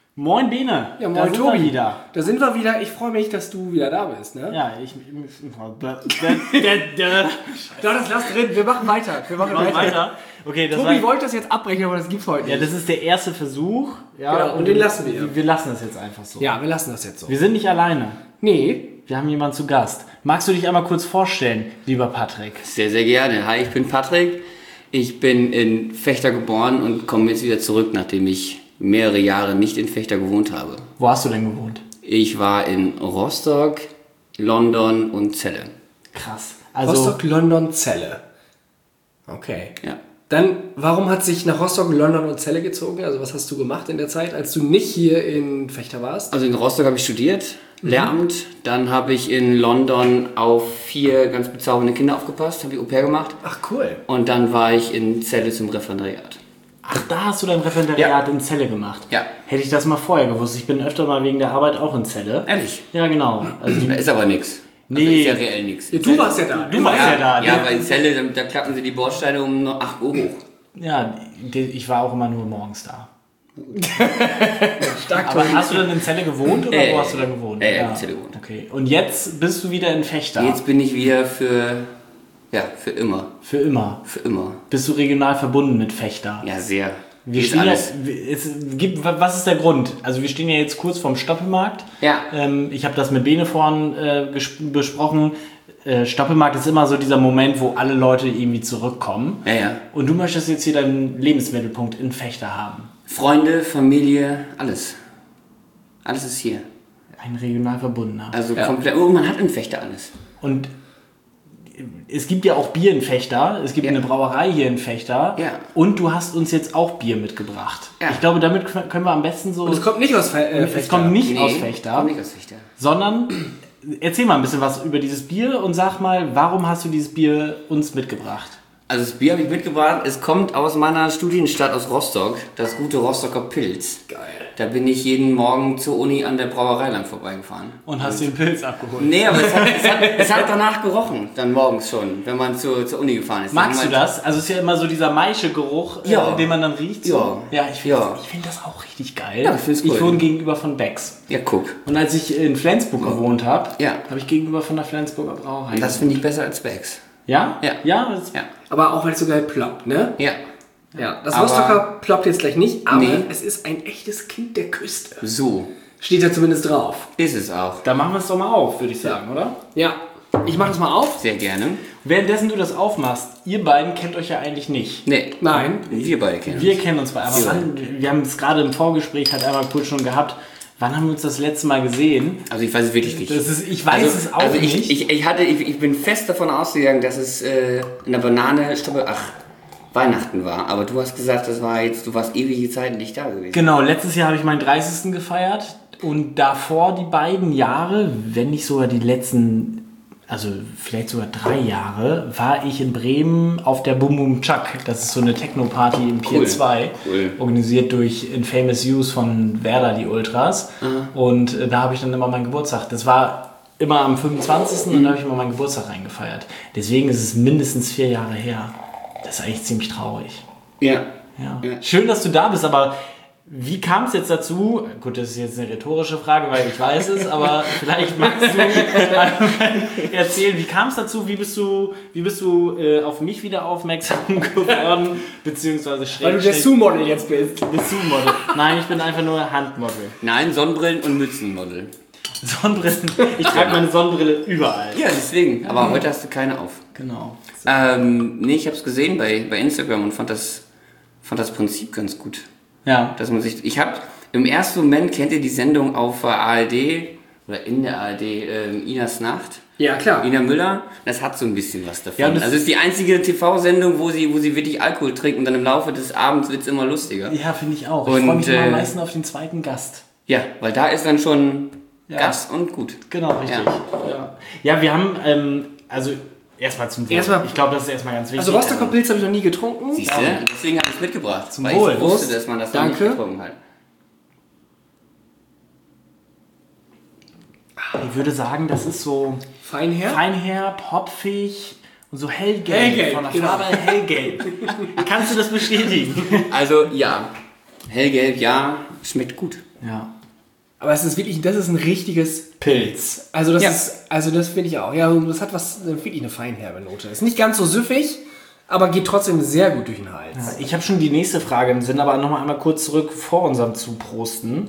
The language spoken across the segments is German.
Moin Bene, Ja, moin da sind Tobi. wir wieder. Da sind wir wieder. Ich freue mich, dass du wieder da bist. Ne? Ja, Doch, das lass drin. Wir machen weiter. Wir machen weiter. Okay, das Tobi war, wollte das jetzt abbrechen, aber das gibt's heute ja, nicht. das ist der erste Versuch. Ja, Genau, und den lassen wir. Wir lassen das jetzt einfach so. Ja, wir lassen das jetzt so. Wir sind nicht alleine. Nee. Wir haben jemanden zu Gast. Magst du dich einmal kurz vorstellen, lieber Patrick? Sehr, sehr gerne. Hi, ich bin Patrick. Ich bin in Vechta geboren und komme jetzt wieder zurück, nachdem ich mehrere Jahre nicht in Vechta gewohnt habe. Wo hast du denn gewohnt? Ich war in Rostock, London und Celle. Krass. Also, Rostock, London, Celle. Okay. Ja. Dann, warum hat sich nach Rostock, London und Celle gezogen? Also was hast du gemacht in der Zeit, als du nicht hier in Vechta warst? Also in Rostock habe ich studiert, Lehramt. Dann habe ich in London auf 4 ganz bezaubernde Kinder aufgepasst, habe ich Au-pair gemacht. Ach, cool. Und dann war ich in Celle zum Referendariat. ach, da hast du dein Referendariat in Celle gemacht. Ja. Hätte ich das mal vorher gewusst. Ich bin öfter mal wegen der Arbeit auch in Celle. Ehrlich? Ja, genau. Also Da ist aber nichts. Also Nee. ist ja reell nichts. Ja, du warst ja da. du warst ja da. Ja, weil in Celle, da klappen sie die Bordsteine um 8 Uhr hoch. Ja, ich war auch immer nur morgens da. Stark. Aber hast du dann in Celle gewohnt oder wo hast du dann gewohnt? in Celle gewohnt. Okay. Und jetzt bist du wieder in Vechta. Jetzt bin ich wieder für immer. Für immer. Für immer. Bist du regional verbunden mit Vechta? Ja, sehr. Wir Ist stehen alles. was ist der Grund? Also wir stehen ja jetzt kurz vorm Stoppelmarkt. Ja. Ich habe das mit Bene vorhin besprochen. Stoppelmarkt ist immer so dieser Moment, wo alle Leute irgendwie zurückkommen. Ja, ja. Und du möchtest jetzt hier deinen Lebensmittelpunkt in Vechta haben. Freunde, Familie, alles. Alles ist hier. Ein regional verbundener. Also komplett. Oh, man hat in Vechta alles. Und es gibt ja auch Bier in Vechta. Es gibt Ja. eine Brauerei hier in Vechta. Ja. Und du hast uns jetzt auch Bier mitgebracht. Ja. Ich glaube, damit können wir am besten so... Und es kommt nicht aus Vechta. es kommt nicht aus Vechta, Kommt nicht aus Vechta. sondern erzähl mal ein bisschen was über dieses Bier und sag mal, warum hast du dieses Bier uns mitgebracht? Also das Bier habe ich mitgebracht. Es kommt aus meiner Studienstadt aus Rostock. Das gute Rostocker Pilz. Geil. Da bin ich jeden Morgen zur Uni an der Brauerei lang vorbeigefahren. Und hast den Pilz abgeholt. Nee, aber es hat danach gerochen, dann morgens schon, wenn man zur Uni gefahren ist. Magst du Dann das? Also es ist ja immer so dieser Maische-Geruch, Ja. den man dann riecht. So. Ja. Ja, ich finde Ja. find das auch richtig geil. Ja, ich find's cool. Ich wohne gegenüber von Becks. Ja, guck. Und als ich in Flensburg gewohnt habe, Ja. habe ich gegenüber von der Flensburger Brauerei. Das finde ich besser als Bags. Ja? Ja. Ja? Das, Ja. Aber auch weil es so geil ploppt, ne? Ja. Ja. Das Aber- Rostocker ploppt jetzt gleich nicht, aber Nee. es ist ein echtes Kind der Küste. So Steht da zumindest drauf. ist es auch. Dann machen wir es doch mal auf, würde ich sagen, oder? Ja. Ich mach das mal auf. Sehr gerne. Währenddessen du das aufmachst, ihr beiden kennt euch ja eigentlich nicht. Nee. Nein. Wir beide kennen Wir uns. kennen uns bei, aber Ja. wir haben es gerade im Vorgespräch halt einmal kurz schon gehabt. Wann haben wir uns das letzte Mal gesehen? Also ich weiß es wirklich nicht. Ich weiß es auch nicht. Ich bin fest davon ausgegangen, dass es in der Banane Weihnachten war. Aber du hast gesagt, du warst ewige Zeit nicht da gewesen. Genau, letztes Jahr habe ich meinen 30. gefeiert und davor die beiden Jahre, wenn nicht sogar die letzten, also vielleicht sogar 3 Jahre, war ich in Bremen auf der Boom Boom Chuck. Das ist so eine Techno-Party im Pier Cool. 2, Cool. organisiert durch Infamous Use von Werder, die Ultras. Und da habe ich dann immer meinen Geburtstag. Das war immer am 25. und da habe ich immer meinen Geburtstag reingefeiert. Deswegen ist es mindestens 4 Jahre her. Das ist eigentlich ziemlich traurig. Ja. Ja. Ja. Schön, dass du da bist, aber wie kam es jetzt dazu? Gut, das ist jetzt eine rhetorische Frage, weil ich weiß es, aber vielleicht magst du erzählen, wie kam es dazu? Wie bist du auf mich wieder aufmerksam geworden? Beziehungsweise Weil du der Sue-Model jetzt bist. Dessous-Model. Nein, ich bin einfach nur Handmodel. Nein, Sonnenbrillen und Mützenmodel. Sonnenbrillen. Ich trage meine Sonnenbrille überall. Ja, deswegen. Aber heute hast du keine auf. Genau. Nee, ich habe es gesehen bei Instagram und fand das Prinzip ganz gut. Ja. Dass man sich, im ersten Moment kennt ihr die Sendung auf der ARD oder in der ARD, Inas Nacht. Ja, klar. Ina Müller, das hat so ein bisschen was davon. Ja, und das- also es ist die einzige TV-Sendung, wo sie wirklich Alkohol trinken und dann im Laufe des Abends wird es immer lustiger. Ja, finde ich auch. Ich Und, freue mich immer am meisten auf den zweiten Gast. Ja, weil da ist dann schon Ja. Gast und gut. Genau, richtig. Ja. Ja, wir haben, also erstmal zum Wohl. Erstmal- Ich glaube, das ist erstmal ganz wichtig. Also Rostocker Pilz habe ich noch nie getrunken. Siehst du? Deswegen habe ich es mitgebracht. Zum weil Wohl. ich wusste, dass man das noch nicht Danke. getrunken hat. Ich würde sagen, das ist so Feinherb. feinherb, hopfig und so hellgelb. Hellgelb, Von der genau. Farbe hellgelb. Kannst du das bestätigen? Also ja, Hellgelb, ja, schmeckt gut. Ja. Aber es ist wirklich, das ist ein richtiges Pilz. Also das Ja. also das finde ich auch. Ja, das hat wirklich eine feinherbe Note. Ist nicht ganz so süffig, aber geht trotzdem sehr gut durch den Hals. Ich habe schon die nächste Frage im Sinn, aber nochmal einmal kurz zurück vor unserem Zuprosten.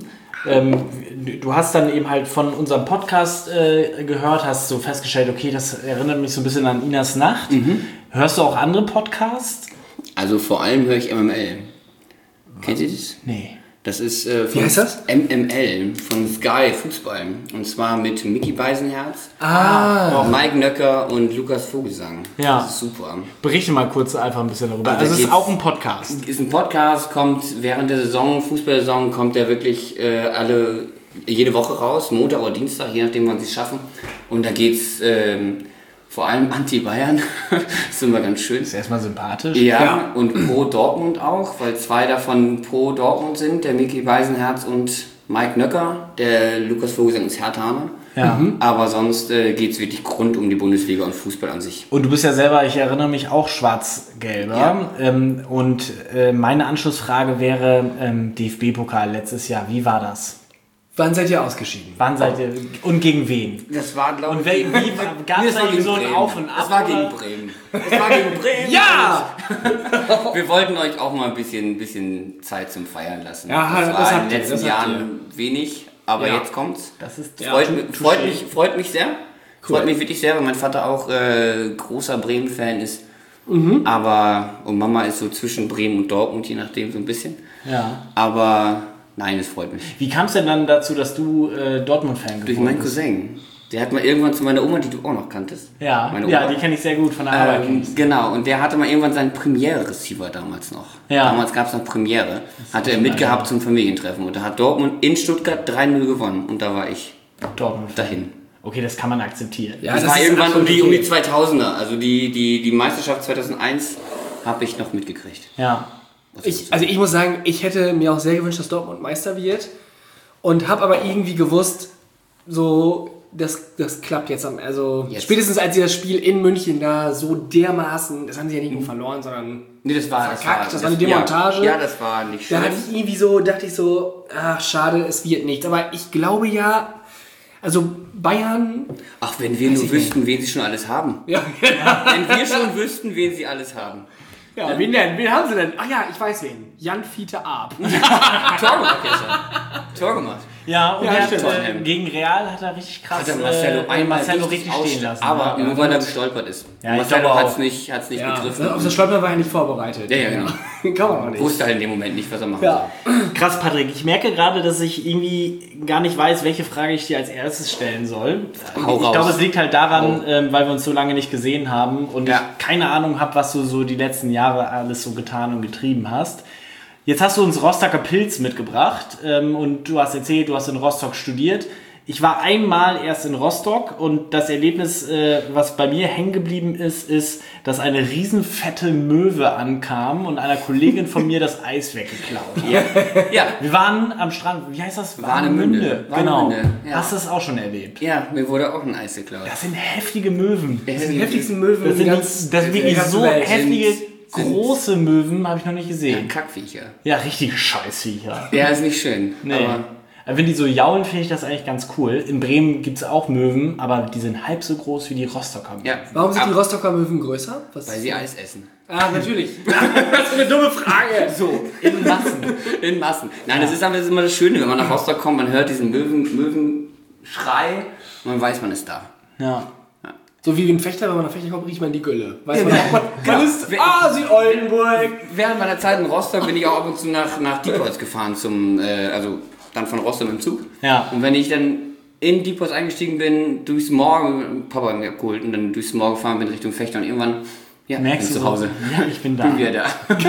Du hast dann eben halt von unserem Podcast gehört, hast so festgestellt, okay, das erinnert mich so ein bisschen an Inas Nacht. Hörst du auch andere Podcasts? Also vor allem höre ich MML. Kennt ihr das? Nee. Das ist Wie heißt das? MML von Sky Fußball. Und zwar mit Micky Beisenherz, Mike Nöcker und Lukas Vogelsang. Ja. Das ist super. Berichte mal kurz einfach ein bisschen darüber. Also Also es ist geht's- auch ein Podcast. Ist ein Podcast, kommt während der Saison, Fußballsaison, kommt der wirklich jede Woche raus, Montag oder Dienstag, je nachdem wann sie es schaffen. Und da geht's vor allem Anti-Bayern. Das ist immer ganz schön. Ist erstmal sympathisch. Ja, und pro Dortmund auch, weil 2 davon pro Dortmund sind, der Micky Beisenherz und Mike Nöcker, der Lukas Vogelsang ist Herthaner. Ja. Aber sonst geht es wirklich rund um die Bundesliga und Fußball an sich. Und du bist ja selber, ich erinnere mich, auch schwarz-gelber. Ja. Meine Anschlussfrage wäre, DFB-Pokal letztes Jahr, wie war das? Wann seid ihr ausgeschieden? Wann seid ihr und gegen wen? Das war, glaube Und wie gab es da irgendwie so ein Auf und Ab? Das war gegen oder? Bremen. Das war gegen Bremen. Ja! Wir wollten euch auch mal ein bisschen Zeit zum Feiern lassen. Ja, das das war in habt den ihr, letzten das habt Jahren wenig, aber Ja. jetzt kommt's. Das ist Freut mich sehr. Freut mich wirklich sehr, weil mein Vater auch großer Bremen-Fan ist. Aber, und Mama ist so zwischen Bremen und Dortmund, je nachdem so ein bisschen. Ja. Aber nein, es freut mich. Wie kam es denn dann dazu, dass du Dortmund-Fan Durch geworden meinen bist? Cousin. Der hat mal irgendwann zu meiner Oma, die du auch noch kanntest. Ja, Meine ja, Oma. die kenne ich sehr gut von der Arbeit. Genau, und der hatte mal irgendwann seinen Premiere-Receiver damals noch. Ja. Damals gab es noch Premiere. Hatte er mitgehabt zum Familientreffen. Und da hat Dortmund in Stuttgart 3-0 gewonnen. Und da war ich Dortmund. dahin. Okay, das kann man akzeptieren. Ja, Das das war ist irgendwann um absolut die okay. 2000er. Also die Meisterschaft 2001 habe ich noch mitgekriegt. Ja. Ich muss sagen, ich hätte mir auch sehr gewünscht, dass Dortmund Meister wird. Und habe aber irgendwie gewusst, so, das klappt jetzt. Also Jetzt. spätestens als sie das Spiel in München da so dermaßen, das haben sie ja nicht nur verloren, sondern Nee, das war verkackt, das war eine Demontage. Ja, das war nicht da schön. hatte ich irgendwie so, dachte ich so, ach schade, es wird nichts. Aber ich glaube ja, also Bayern, Ach, wenn wir nur wüssten, wen sie schon alles haben. ja, Wenn wir schon wüssten, wen sie alles haben. ja, wen denn? Wen haben sie denn? Ach ja, ich weiß wen. Jan Fiete Arp. Tor gemacht gestern. Tor gemacht. Ja, und Ja, er stimmt. hat, gegen Real hat er richtig krass Hat er Marcelo richtig stehen ausstellen lassen. Aber ja. nur weil er gestolpert ist. Ja, ich Marcelo glaube hat auch. es nicht Ja, begriffen. auf das Stolper war er nicht vorbereitet. Ja, genau. Kann man auch nicht. Wusste halt in dem Moment nicht, was er machen Ja. Krass, Patrick. Ich merke gerade, dass ich irgendwie gar nicht weiß, welche Frage ich dir als erstes stellen soll. Hau Ich raus. glaube, es liegt halt daran, weil wir uns so lange nicht gesehen haben und Ja. ich keine Ahnung habe, was du so die letzten Jahre alles so getan und getrieben hast. Jetzt hast du uns Rostocker Pilz mitgebracht und du hast erzählt, du hast in Rostock studiert. Ich war einmal erst in Rostock und das Erlebnis, was bei mir hängen geblieben ist, ist, dass eine riesenfette Möwe ankam und einer Kollegin von mir das Eis weggeklaut hat. Ja, Wir waren am Strand, wie heißt das? Warnemünde. Genau. Warnemünde, ja. Hast du das auch schon erlebt? ja, mir wurde auch ein Eis geklaut. Das sind heftige Möwen. Das sind die heftigsten Möwen Das sind, ganz, das sind wirklich der ganzen so Welt. heftige, Sind- große Möwen, habe ich noch nicht gesehen. Kackviecher. Ja, richtige Scheißviecher. Ja, ist nicht schön. Nee. Aber Wenn die so jaulen, finde ich das eigentlich ganz cool. In Bremen gibt es auch Möwen, aber die sind halb so groß wie die Rostocker Möwen. ja. Warum sind die Ab- Rostocker Möwen größer? Was Weil sie Eis essen. Ah, natürlich. Das ist eine dumme Frage. So, in Massen. In Massen. Nein, das ist aber das ist immer das Schöne, wenn man nach Rostock kommt, man hört diesen Möwenschrei und man weiß, man ist da. Ja. So wie ein Fechter, wenn man nach Fechter kommt, riecht man die Gülle. Weiß man auch, man Genau. ist Süd-Oldenburg. Während meiner Zeit in Rostock bin ich auch ab und zu nach Diepholz gefahren, also dann von Rostock mit dem Zug. Ja. Und wenn ich dann in Diepholz eingestiegen bin, durchs Morgen, Papa hat mich abgeholt und dann durchs Morgen gefahren bin Richtung Fechter und irgendwann, ja, Merkst bin du zu Hause. Ja, ich bin da. Bin wieder da.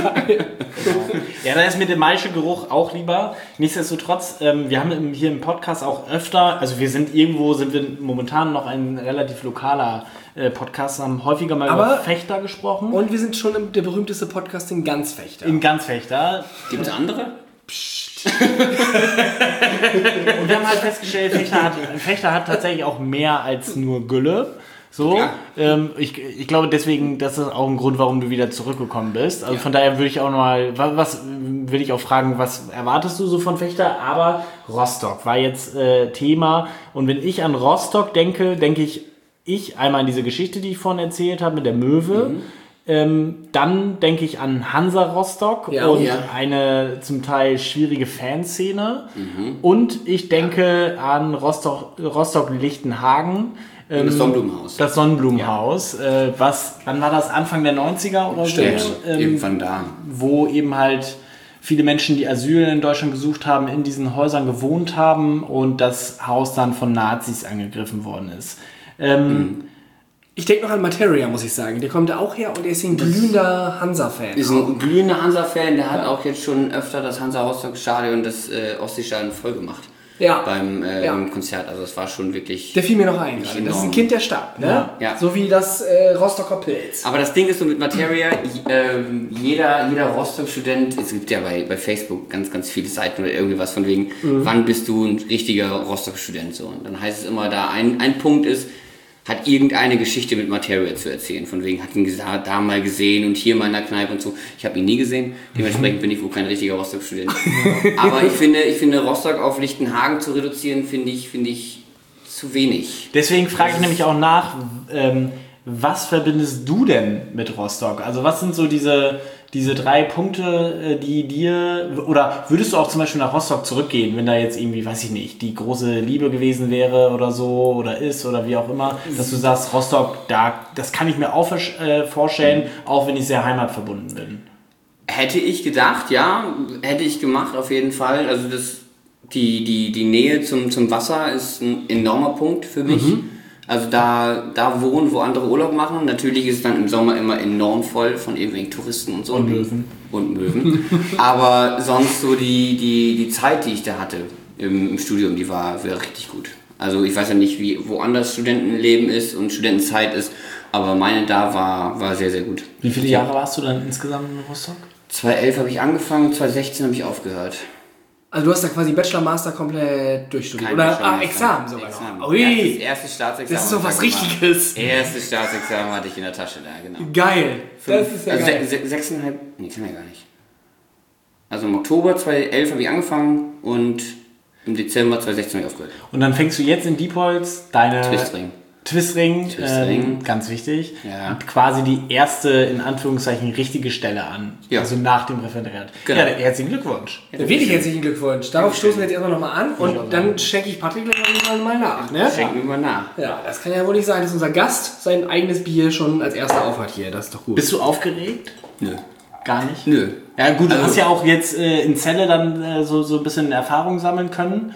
Ja, da ist mir der maische Geruch auch lieber. Nichtsdestotrotz, wir haben hier im Podcast auch öfter, also wir sind momentan noch ein relativ lokaler Podcast, haben häufiger mal über Aber- Fechter gesprochen. Und wir sind schon der berühmteste Podcast in ganz Fechter. in ganz Fechter. Gibt es andere? Und wir haben halt festgestellt, Fechter hat tatsächlich auch mehr als nur Gülle, So, Ja. Ich glaube deswegen, das ist auch ein Grund, warum du wieder zurückgekommen bist. Also von daher würde ich auch nochmal, will ich auch fragen, was erwartest du so von Fechter? Aber Rostock war jetzt Thema. Und wenn ich an Rostock denke, denke ich einmal an diese Geschichte, die ich vorhin erzählt habe mit der Möwe. Dann denke ich an Hansa Rostock und eine zum Teil schwierige Fanszene. Und ich denke an Rostock-Lichtenhagen. Und das Sonnenblumenhaus. Das Sonnenblumenhaus, wann war das? Anfang der 90er oder so? Irgendwann da. Wo eben halt viele Menschen, die Asyl in Deutschland gesucht haben, in diesen Häusern gewohnt haben und das Haus dann von Nazis angegriffen worden ist. Ich denke noch an Materia, muss ich sagen. Der kommt da auch her und er ist ein glühender Hansa-Fan. Ist ein glühender Hansa-Fan, der hat auch jetzt schon öfter das Hansa-Rostock-Stadion, das Ostseestadion voll gemacht. Ja. Beim Konzert. Also es war schon wirklich... Der fiel mir noch ein. Das ist ein Kind der Stadt, ne? Ja. So wie das Rostocker Pilz. Aber das Ding ist so mit Materia, jeder Rostock-Student, es gibt ja bei Facebook ganz, ganz viele Seiten oder irgendwie was von wegen, wann bist du ein richtiger Rostock-Student? So. Und dann heißt es immer, da ein Punkt ist, hat irgendeine Geschichte mit Materia zu erzählen. Von wegen, hat ihn da mal gesehen und hier mal in der Kneipe und so. Ich habe ihn nie gesehen, dementsprechend bin ich wohl kein richtiger Rostock-Student. Aber ich finde Rostock auf Lichtenhagen zu reduzieren, finde ich zu wenig. Deswegen frage ich nämlich auch nach, was verbindest du denn mit Rostock? Also was sind so diese 3 Punkte, die dir, oder würdest du auch zum Beispiel nach Rostock zurückgehen, wenn da jetzt irgendwie, weiß ich nicht, die große Liebe gewesen wäre oder so, oder ist, oder wie auch immer, dass du sagst, Rostock, das kann ich mir auch vorstellen, auch wenn ich sehr heimatverbunden bin. Hätte ich gedacht, ja, hätte ich gemacht auf jeden Fall. Also die Nähe zum Wasser ist ein enormer Punkt für mich. Also da wohnen, wo andere Urlaub machen. Natürlich ist es dann im Sommer immer enorm voll von irgendwelchen Touristen und so. Und Möwen. Aber sonst so die Zeit, die ich da hatte im Studium, die war richtig gut. Also ich weiß ja nicht, wie woanders Studentenleben ist und Studentenzeit ist, aber meine da war sehr, sehr gut. Wie viele Jahre warst du dann insgesamt in Rostock? 2011 habe ich angefangen, 2016 habe ich aufgehört. Also du hast da quasi Bachelor, Master komplett durchstudiert. Oder Examen sogar noch. Ui, erstes Staatsexamen. das ist doch was Richtiges. Erstes Staatsexamen hatte ich in der Tasche, da, genau. Geil. Das ist ja geil. 6,5, nee, kann man ja gar nicht. Also im Oktober 2011 habe ich angefangen und im Dezember 2016 habe ich aufgehört. Und dann fängst du jetzt in Diepholz deine... Twistring, ganz wichtig, ja. Quasi die erste, in Anführungszeichen, richtige Stelle an. Ja. Also nach dem Referendariat. Genau. Ja, herzlichen Glückwunsch. Wirklich herzlichen Glückwunsch. Darauf stoßen wir jetzt erstmal nochmal an und dann schenke ich Patrick gleich mal nach. Ne? Schenken wir mal nach. Ja, das kann ja wohl nicht sein, dass unser Gast sein eigenes Bier schon als erster aufhat hier. Das ist doch gut. Bist du aufgeregt? Nö. Gar nicht? Nö. Ja gut, du hast ja auch jetzt in Celle dann so ein bisschen Erfahrung sammeln können.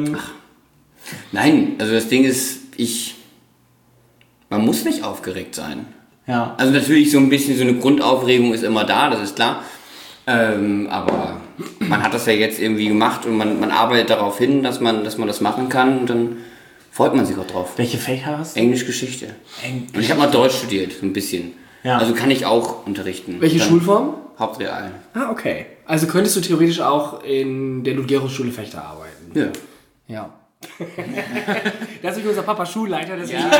Nein, also das Ding ist, man muss nicht aufgeregt sein. Ja. Also natürlich so ein bisschen so eine Grundaufregung ist immer da, das ist klar. Aber man hat das ja jetzt irgendwie gemacht und man arbeitet darauf hin, dass man das machen kann und dann freut man sich auch drauf. Welche Fächer hast du? Englisch, Geschichte. Und ich habe mal Deutsch studiert, so ein bisschen. Ja. Also kann ich auch unterrichten. Welche Schulform? Hauptreal. Ah, okay. Also könntest du theoretisch auch in der Ludgerus-Schule Fechter arbeiten? Ja. Ja. Das ist unser Papa Schulleiter. Ja.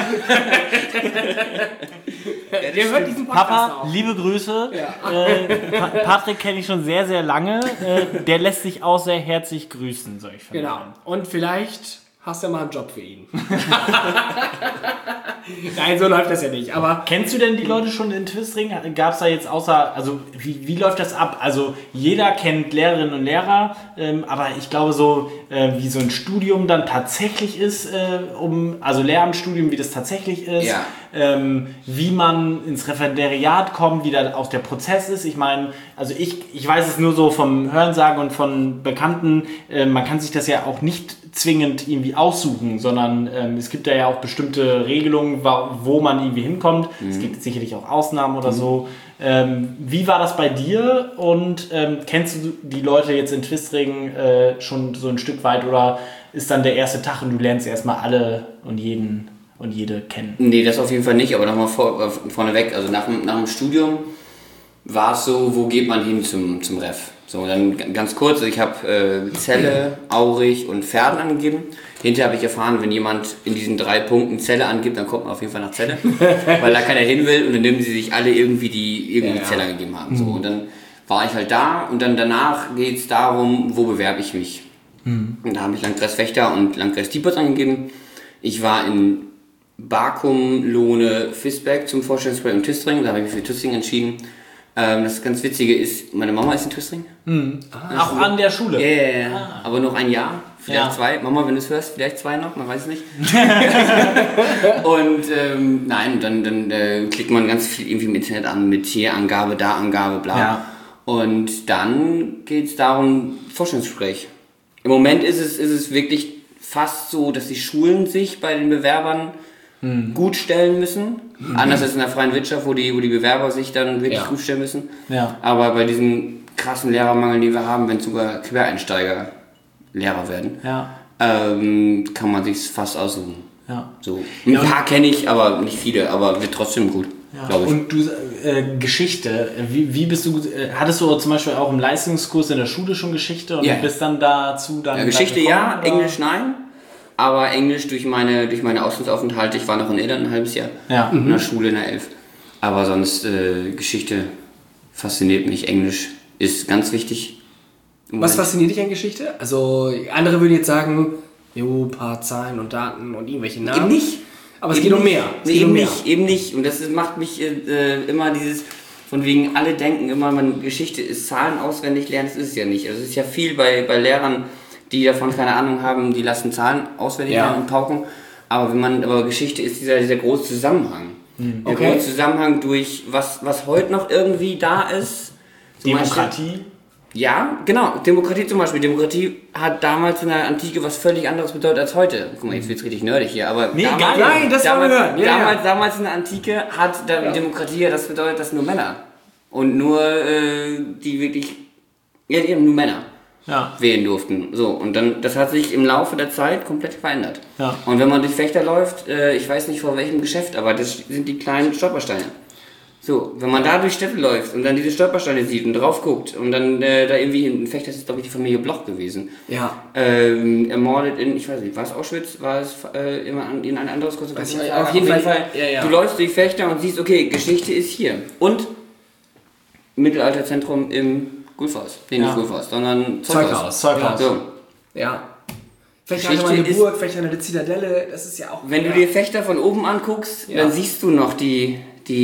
Der hört diesen Podcast Papa, auch. liebe Grüße. Ja. Patrick kenne ich schon sehr, sehr lange. Der lässt sich auch sehr herzlich grüßen, soll ich vermuten. Genau. Und vielleicht hast du ja mal einen Job für ihn. Nein, so läuft das ja nicht. Aber kennst du denn die Leute schon in Twistring? Gab es da jetzt also wie läuft das ab? Also jeder kennt Lehrerinnen und Lehrer, aber ich glaube so, wie so ein Studium dann tatsächlich ist, also Lehramtsstudium, wie das tatsächlich ist, ja. Wie man ins Referendariat kommt, wie da auch der Prozess ist. Ich meine, also ich weiß es nur so vom Hörensagen und von Bekannten, man kann sich das ja auch nicht zwingend irgendwie aussuchen, sondern es gibt da ja auch bestimmte Regelungen, wo man irgendwie hinkommt. Es gibt sicherlich auch Ausnahmen oder so. Wie war das bei dir und kennst du die Leute jetzt in Twistring schon so ein Stück weit oder ist dann der erste Tag und du lernst erstmal alle und jeden und jede kennen? Nee, das auf jeden Fall nicht, aber nochmal vorneweg, also nach dem Studium war es so, wo geht man hin zum Ref? So, dann ganz kurz, ich habe Zelle, Aurich und Verden angegeben. Hinterher habe ich erfahren, wenn jemand in diesen 3 Punkten Zelle angibt, dann kommt man auf jeden Fall nach Zelle, weil da keiner hin will und dann nehmen sie sich alle irgendwie, die irgendwie Zelle angegeben haben. So, und dann war ich halt da und dann danach geht es darum, wo bewerbe ich mich. Und da habe ich Landkreis Vechta und Landkreis Diepholz angegeben. Ich war in Bakum, Lohne, Visbeck zum Vorstellungsgespräch und Tüstring, da habe ich mich für Tüstring entschieden. Das ganz Witzige ist, meine Mama ist in Tüstring. Auch an der Schule? Ja, aber noch ein Jahr, vielleicht 2. Mama, wenn du es hörst, vielleicht 2 noch, man weiß es nicht. Und nein, dann klickt man ganz viel irgendwie im Internet an, mit hier Angabe, da Angabe, bla. Ja. Und dann geht es darum, Vorstellungsgespräch. Im Moment ist es wirklich fast so, dass die Schulen sich bei den Bewerbern gut stellen müssen. Anders als in der freien Wirtschaft, wo die Bewerber sich dann wirklich gut stellen müssen. Ja. Aber bei diesem krassen Lehrermangel, den wir haben, wenn sogar Quereinsteiger Lehrer werden, kann man sich fast aussuchen. Ja. So. Ein paar kenne ich, aber nicht viele, aber wird trotzdem gut, glaube ich. Und du, Geschichte, wie bist du, hattest du zum Beispiel auch im Leistungskurs in der Schule schon Geschichte und bist dann dazu dann... Geschichte ja, oder? Englisch nein. Aber Englisch durch meine Auslandsaufenthalte, ich war noch in Irland ein halbes Jahr, in der Schule in der 11. Aber sonst Geschichte fasziniert mich, Englisch ist ganz wichtig. Was fasziniert dich an Geschichte? Also andere würden jetzt sagen, ein paar Zahlen und Daten und irgendwelche Namen. Eben nicht. Aber es geht um mehr. Eben nicht. Und das macht mich immer dieses, von wegen alle denken immer, Geschichte ist Zahlen auswendig lernen, das ist es ja nicht. Also es ist ja viel bei Lehrern, die davon keine Ahnung haben, die lassen Zahlen auswendig lernen und pauken. Aber Geschichte ist dieser große Zusammenhang. Der große Zusammenhang durch was heute noch irgendwie da ist. Demokratie? Ja, genau. Demokratie zum Beispiel. Demokratie hat damals in der Antike was völlig anderes bedeutet als heute. Guck mal, jetzt wird's richtig nerdig hier. Aber damals in der Antike hat Demokratie das bedeutet, dass nur Männer und nur die wirklich, nur Männer wählen durften. So, und dann, das hat sich im Laufe der Zeit komplett verändert. Ja. Und wenn man durch Vechta läuft, ich weiß nicht vor welchem Geschäft, aber das sind die kleinen Stolpersteine. So, wenn man da durch Städte läuft und dann diese Stolpersteine sieht und drauf guckt und dann da irgendwie in Vechta, das ist glaube ich die Familie Bloch gewesen. Ja. Ermordet in, ich weiß nicht, war es Auschwitz? War es in ein anderes Konzentrationslager? Auf jeden Fall. Ja. Du läufst durch Vechta und siehst, okay, Geschichte ist hier. Und Mittelalterzentrum im Gulfhaus. Nee, nicht Gulfhaus, sondern Zeughaus. So. Ja. Vielleicht eine Burg, vielleicht eine Zitadelle, das ist ja auch... Wenn du dir Vechta von oben anguckst, dann siehst du noch die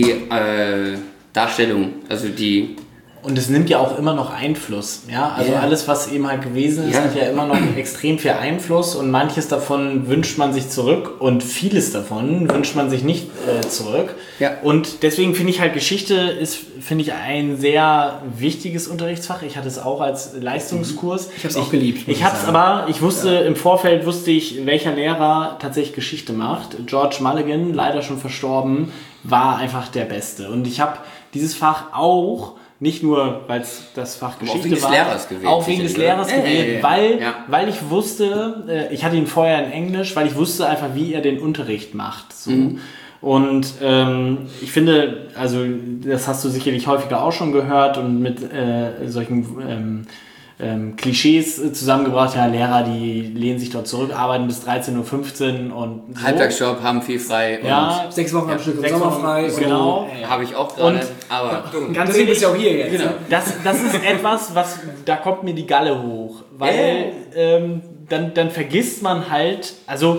Darstellung, also die... Und es nimmt ja auch immer noch Einfluss, ja, also alles, was eben halt gewesen ist, hat ja immer noch extrem viel Einfluss und manches davon wünscht man sich zurück und vieles davon wünscht man sich nicht zurück. Ja. Und deswegen finde ich halt, Geschichte ist, finde ich, ein sehr wichtiges Unterrichtsfach. Ich hatte es auch als Leistungskurs. Ich habe es auch geliebt. Ich wusste, im Vorfeld wusste ich, welcher Lehrer tatsächlich Geschichte macht. George Mulligan, leider schon verstorben, war einfach der Beste. Und ich habe dieses Fach auch nicht nur, weil es das Fach Geschichte war, auch wegen des Lehrers gewählt, weil ich wusste, ich hatte ihn vorher in Englisch, weil ich wusste einfach, wie er den Unterricht macht. So. Und ich finde, also das hast du sicherlich häufiger auch schon gehört und mit solchen Klischees zusammengebracht, Lehrer, die lehnen sich dort zurück, arbeiten bis 13:15 Uhr und so. Halbtagsjob, haben viel frei. Und 6 Wochen am Stück im Sommer frei. Genau. Habe ich auch gerade, aber... Deswegen bist du auch hier jetzt. Genau. Das ist etwas, da kommt mir die Galle hoch, weil dann vergisst man halt, also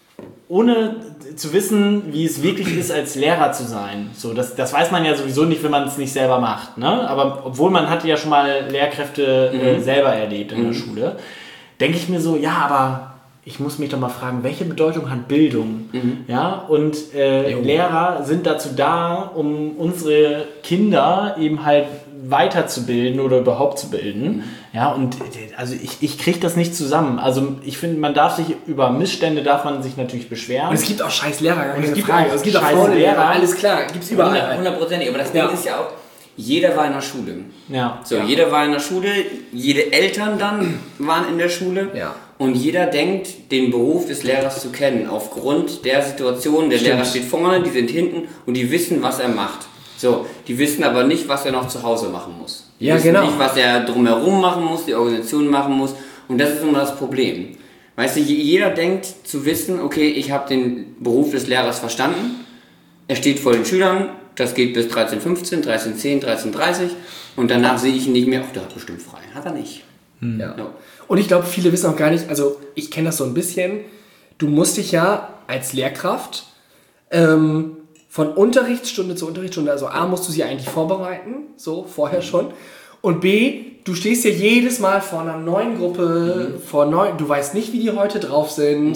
ohne zu wissen, wie es wirklich ist, als Lehrer zu sein. So, das weiß man ja sowieso nicht, wenn man es nicht selber macht. Ne? Aber obwohl man hatte ja schon mal Lehrkräfte selber erlebt in der Schule, denke ich mir so, aber ich muss mich doch mal fragen, welche Bedeutung hat Bildung? Ja? Und Lehrer sind dazu da, um unsere Kinder eben halt weiterzubilden oder überhaupt zu bilden. Ja, und also ich kriege das nicht zusammen. Also ich finde, man darf sich über Missstände natürlich beschweren. Und es gibt auch scheiß Lehrer, und es gibt auch faule Lehrer, alles klar, gibt's überall. 100%, aber das Ding ist ja auch, jeder war in der Schule. Ja. So, jeder war in der Schule, jede Eltern dann waren in der Schule. Ja. Und jeder denkt, den Beruf des Lehrers zu kennen, aufgrund der Situation. Der Lehrer steht vorne, die sind hinten und die wissen, was er macht. So, die wissen aber nicht, was er noch zu Hause machen muss. Die Ja, wissen genau. nicht, was er drumherum machen muss, die Organisation machen muss. Und das ist immer das Problem. Weißt du, jeder denkt zu wissen, okay, ich habe den Beruf des Lehrers verstanden. Er steht vor den Schülern, das geht bis 13:15, 13:10, 13:30 und danach sehe ich ihn nicht mehr, ach, der hat bestimmt frei. Hat er nicht. Ja. Und ich glaube, viele wissen auch gar nicht, also ich kenne das so ein bisschen, du musst dich ja als Lehrkraft von Unterrichtsstunde zu Unterrichtsstunde, also A, musst du sie eigentlich vorbereiten, so vorher schon, und B, du stehst ja jedes Mal vor einer neuen Gruppe, du weißt nicht, wie die heute drauf sind,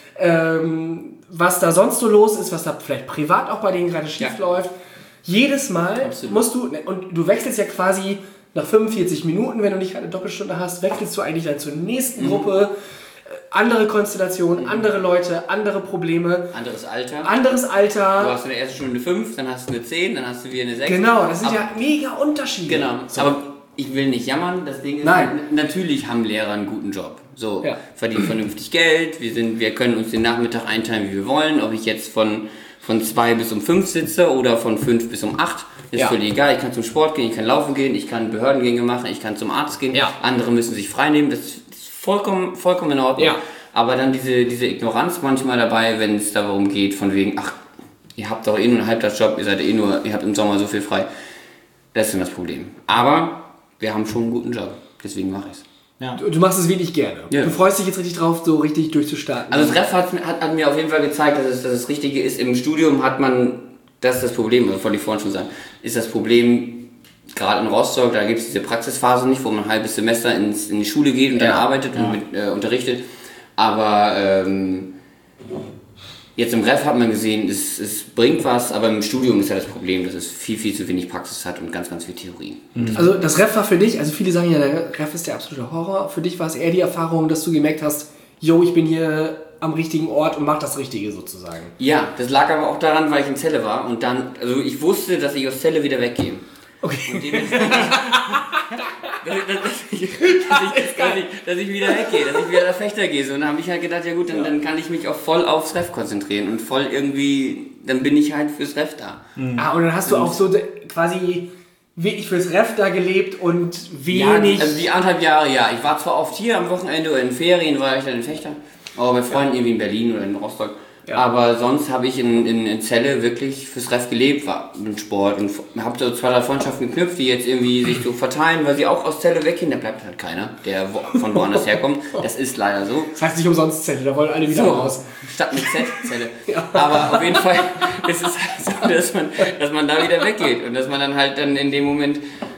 was da sonst so los ist, was da vielleicht privat auch bei denen gerade schief läuft. Jedes Mal musst du, und du wechselst ja quasi nach 45 Minuten, wenn du nicht eine Doppelstunde hast, wechselst du eigentlich dann zur nächsten Gruppe. Andere Konstellation, andere Leute, andere Probleme. Anderes Alter. Du hast in der ersten Stunde 5, dann hast du eine 10, dann hast du wieder eine 6. Genau, das sind ja mega Unterschiede. Genau, so. Aber ich will nicht jammern, das Ding ist, natürlich haben Lehrer einen guten Job. So, verdienen vernünftig Geld, wir können uns den Nachmittag einteilen, wie wir wollen, ob ich jetzt von 2 bis um 5 sitze oder von 5 bis um 8, ist völlig egal. Ich kann zum Sport gehen, ich kann laufen gehen, ich kann Behördengänge machen, ich kann zum Arzt gehen. Ja. Andere müssen sich frei nehmen, das ist vollkommen in Ordnung. Ja. Aber dann diese Ignoranz manchmal dabei, wenn es darum geht, von wegen, ach, ihr habt doch eh nur einen Halbtagsjob, ihr habt im Sommer so viel frei. Das ist dann das Problem. Aber wir haben schon einen guten Job, deswegen mache ich es. Ja. Du machst es wirklich gerne. Ja. Du freust dich jetzt richtig drauf, so richtig durchzustarten. Also das Ref hat mir auf jeden Fall gezeigt, dass es das Richtige ist. Im Studium hat man, das ist das Problem, also wollte ich vorhin schon sagen, ist das Problem, gerade in Rostock, da gibt es diese Praxisphase nicht, wo man ein halbes Semester in die Schule geht und dann arbeitet und unterrichtet. Aber jetzt im Ref hat man gesehen, es bringt was, aber im Studium ist ja das Problem, dass es viel, viel zu wenig Praxis hat und ganz, ganz viel Theorie. Also das Ref war für dich, also viele sagen ja, der Ref ist der absolute Horror. Für dich war es eher die Erfahrung, dass du gemerkt hast, ich bin hier am richtigen Ort und mach das Richtige sozusagen. Ja, das lag aber auch daran, weil ich in Celle war und dann, also ich wusste, dass ich aus Celle wieder weggehe. Okay. Und dass ich wieder weggehe, dass ich wieder nach Fechter gehe. So, und dann habe ich halt gedacht, ja gut, dann kann ich mich auch voll aufs Ref konzentrieren und voll irgendwie, dann bin ich halt fürs Ref da. Und dann hast du auch so quasi wirklich fürs Ref da gelebt und wenig... Ja, also die 1,5 Jahre, ja. Ich war zwar oft hier am Wochenende oder in Ferien, war ich dann in Fechter, aber bei Freunden irgendwie in Berlin oder in Rostock. Ja. Aber sonst habe ich in Celle wirklich fürs Ref gelebt, war mit Sport und habe so 2, 3 Freundschaften geknüpft, die jetzt irgendwie sich so verteilen, weil sie auch aus Celle weggehen. Da bleibt halt keiner, der von woanders herkommt. Das ist leider so. Das heißt nicht umsonst Celle, da wollen alle wieder raus. Statt mit Z, Celle. Ja. Aber auf jeden Fall ist es halt so, dass man da wieder weggeht und dass man dann halt dann in dem Moment,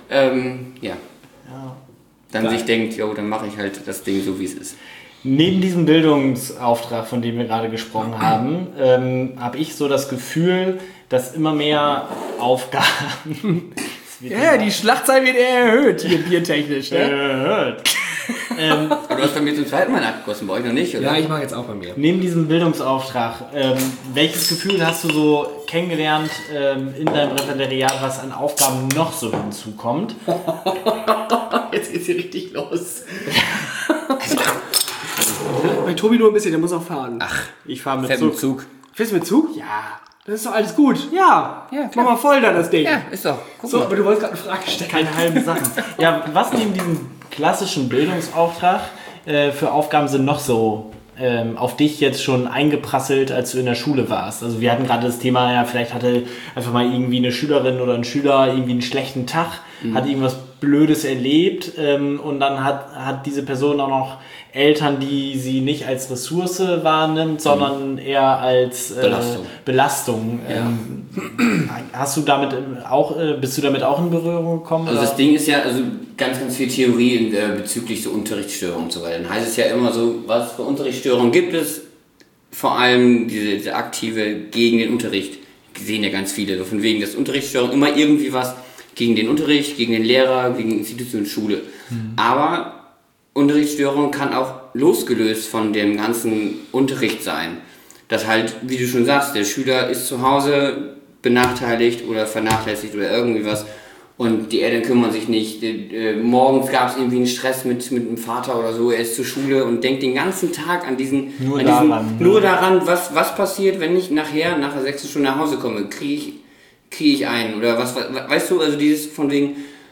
dann sich denkt, dann mache ich halt das Ding so, wie es ist. Neben diesem Bildungsauftrag, von dem wir gerade gesprochen haben, habe ich so das Gefühl, dass immer mehr Aufgaben... die Schlagzahl wird eher erhöht, hier biertechnisch. Ne? Aber du hast bei mir zum zweiten Mal nachgegossen, bei euch noch nicht, oder? Ja, ich mache jetzt auch bei mir. Neben diesem Bildungsauftrag, welches Gefühl hast du so kennengelernt in deinem Referendariat, was an Aufgaben noch so hinzukommt? Jetzt geht's hier richtig los. Bei Tobi nur ein bisschen, der muss auch fahren. Ach, ich fahre mit Zug. Fährst du mit Zug? Ja. Das ist doch alles gut. Ja, mach mal voll da das Ding. Ja, ist doch. Guck so, mal. Aber du wolltest gerade eine Frage stellen. Keine halben Sachen. Ja, was neben diesem klassischen Bildungsauftrag für Aufgaben sind noch so auf dich jetzt schon eingeprasselt, als du in der Schule warst? Also wir hatten gerade das Thema, vielleicht hatte einfach mal irgendwie eine Schülerin oder ein Schüler irgendwie einen schlechten Tag, hat irgendwas Blödes erlebt und dann hat diese Person auch noch Eltern, die sie nicht als Ressource wahrnimmt, sondern eher als Belastung. Ja. Hast du damit bist du damit auch in Berührung gekommen? Also das Ding ist ja, ganz, ganz viel Theorie bezüglich so Unterrichtsstörungen und so weiter. Dann heißt es ja immer so, was für Unterrichtsstörungen gibt es? Vor allem diese aktive gegen den Unterricht. Sehen ja ganz viele. Von wegen, dass Unterrichtsstörungen immer irgendwie was gegen den Unterricht, gegen den Lehrer, gegen die Institution Schule. Aber Unterrichtsstörung kann auch losgelöst von dem ganzen Unterricht sein. Dass halt, wie du schon sagst, der Schüler ist zu Hause benachteiligt oder vernachlässigt oder irgendwie was und die Eltern kümmern sich nicht. Morgens gab es irgendwie einen Stress mit dem Vater oder so, er ist zur Schule und denkt den ganzen Tag an nur daran, was passiert, wenn ich nach der 6. Stunde nach Hause komme. Kriege ich einen oder was, weißt du, also dieses von wegen,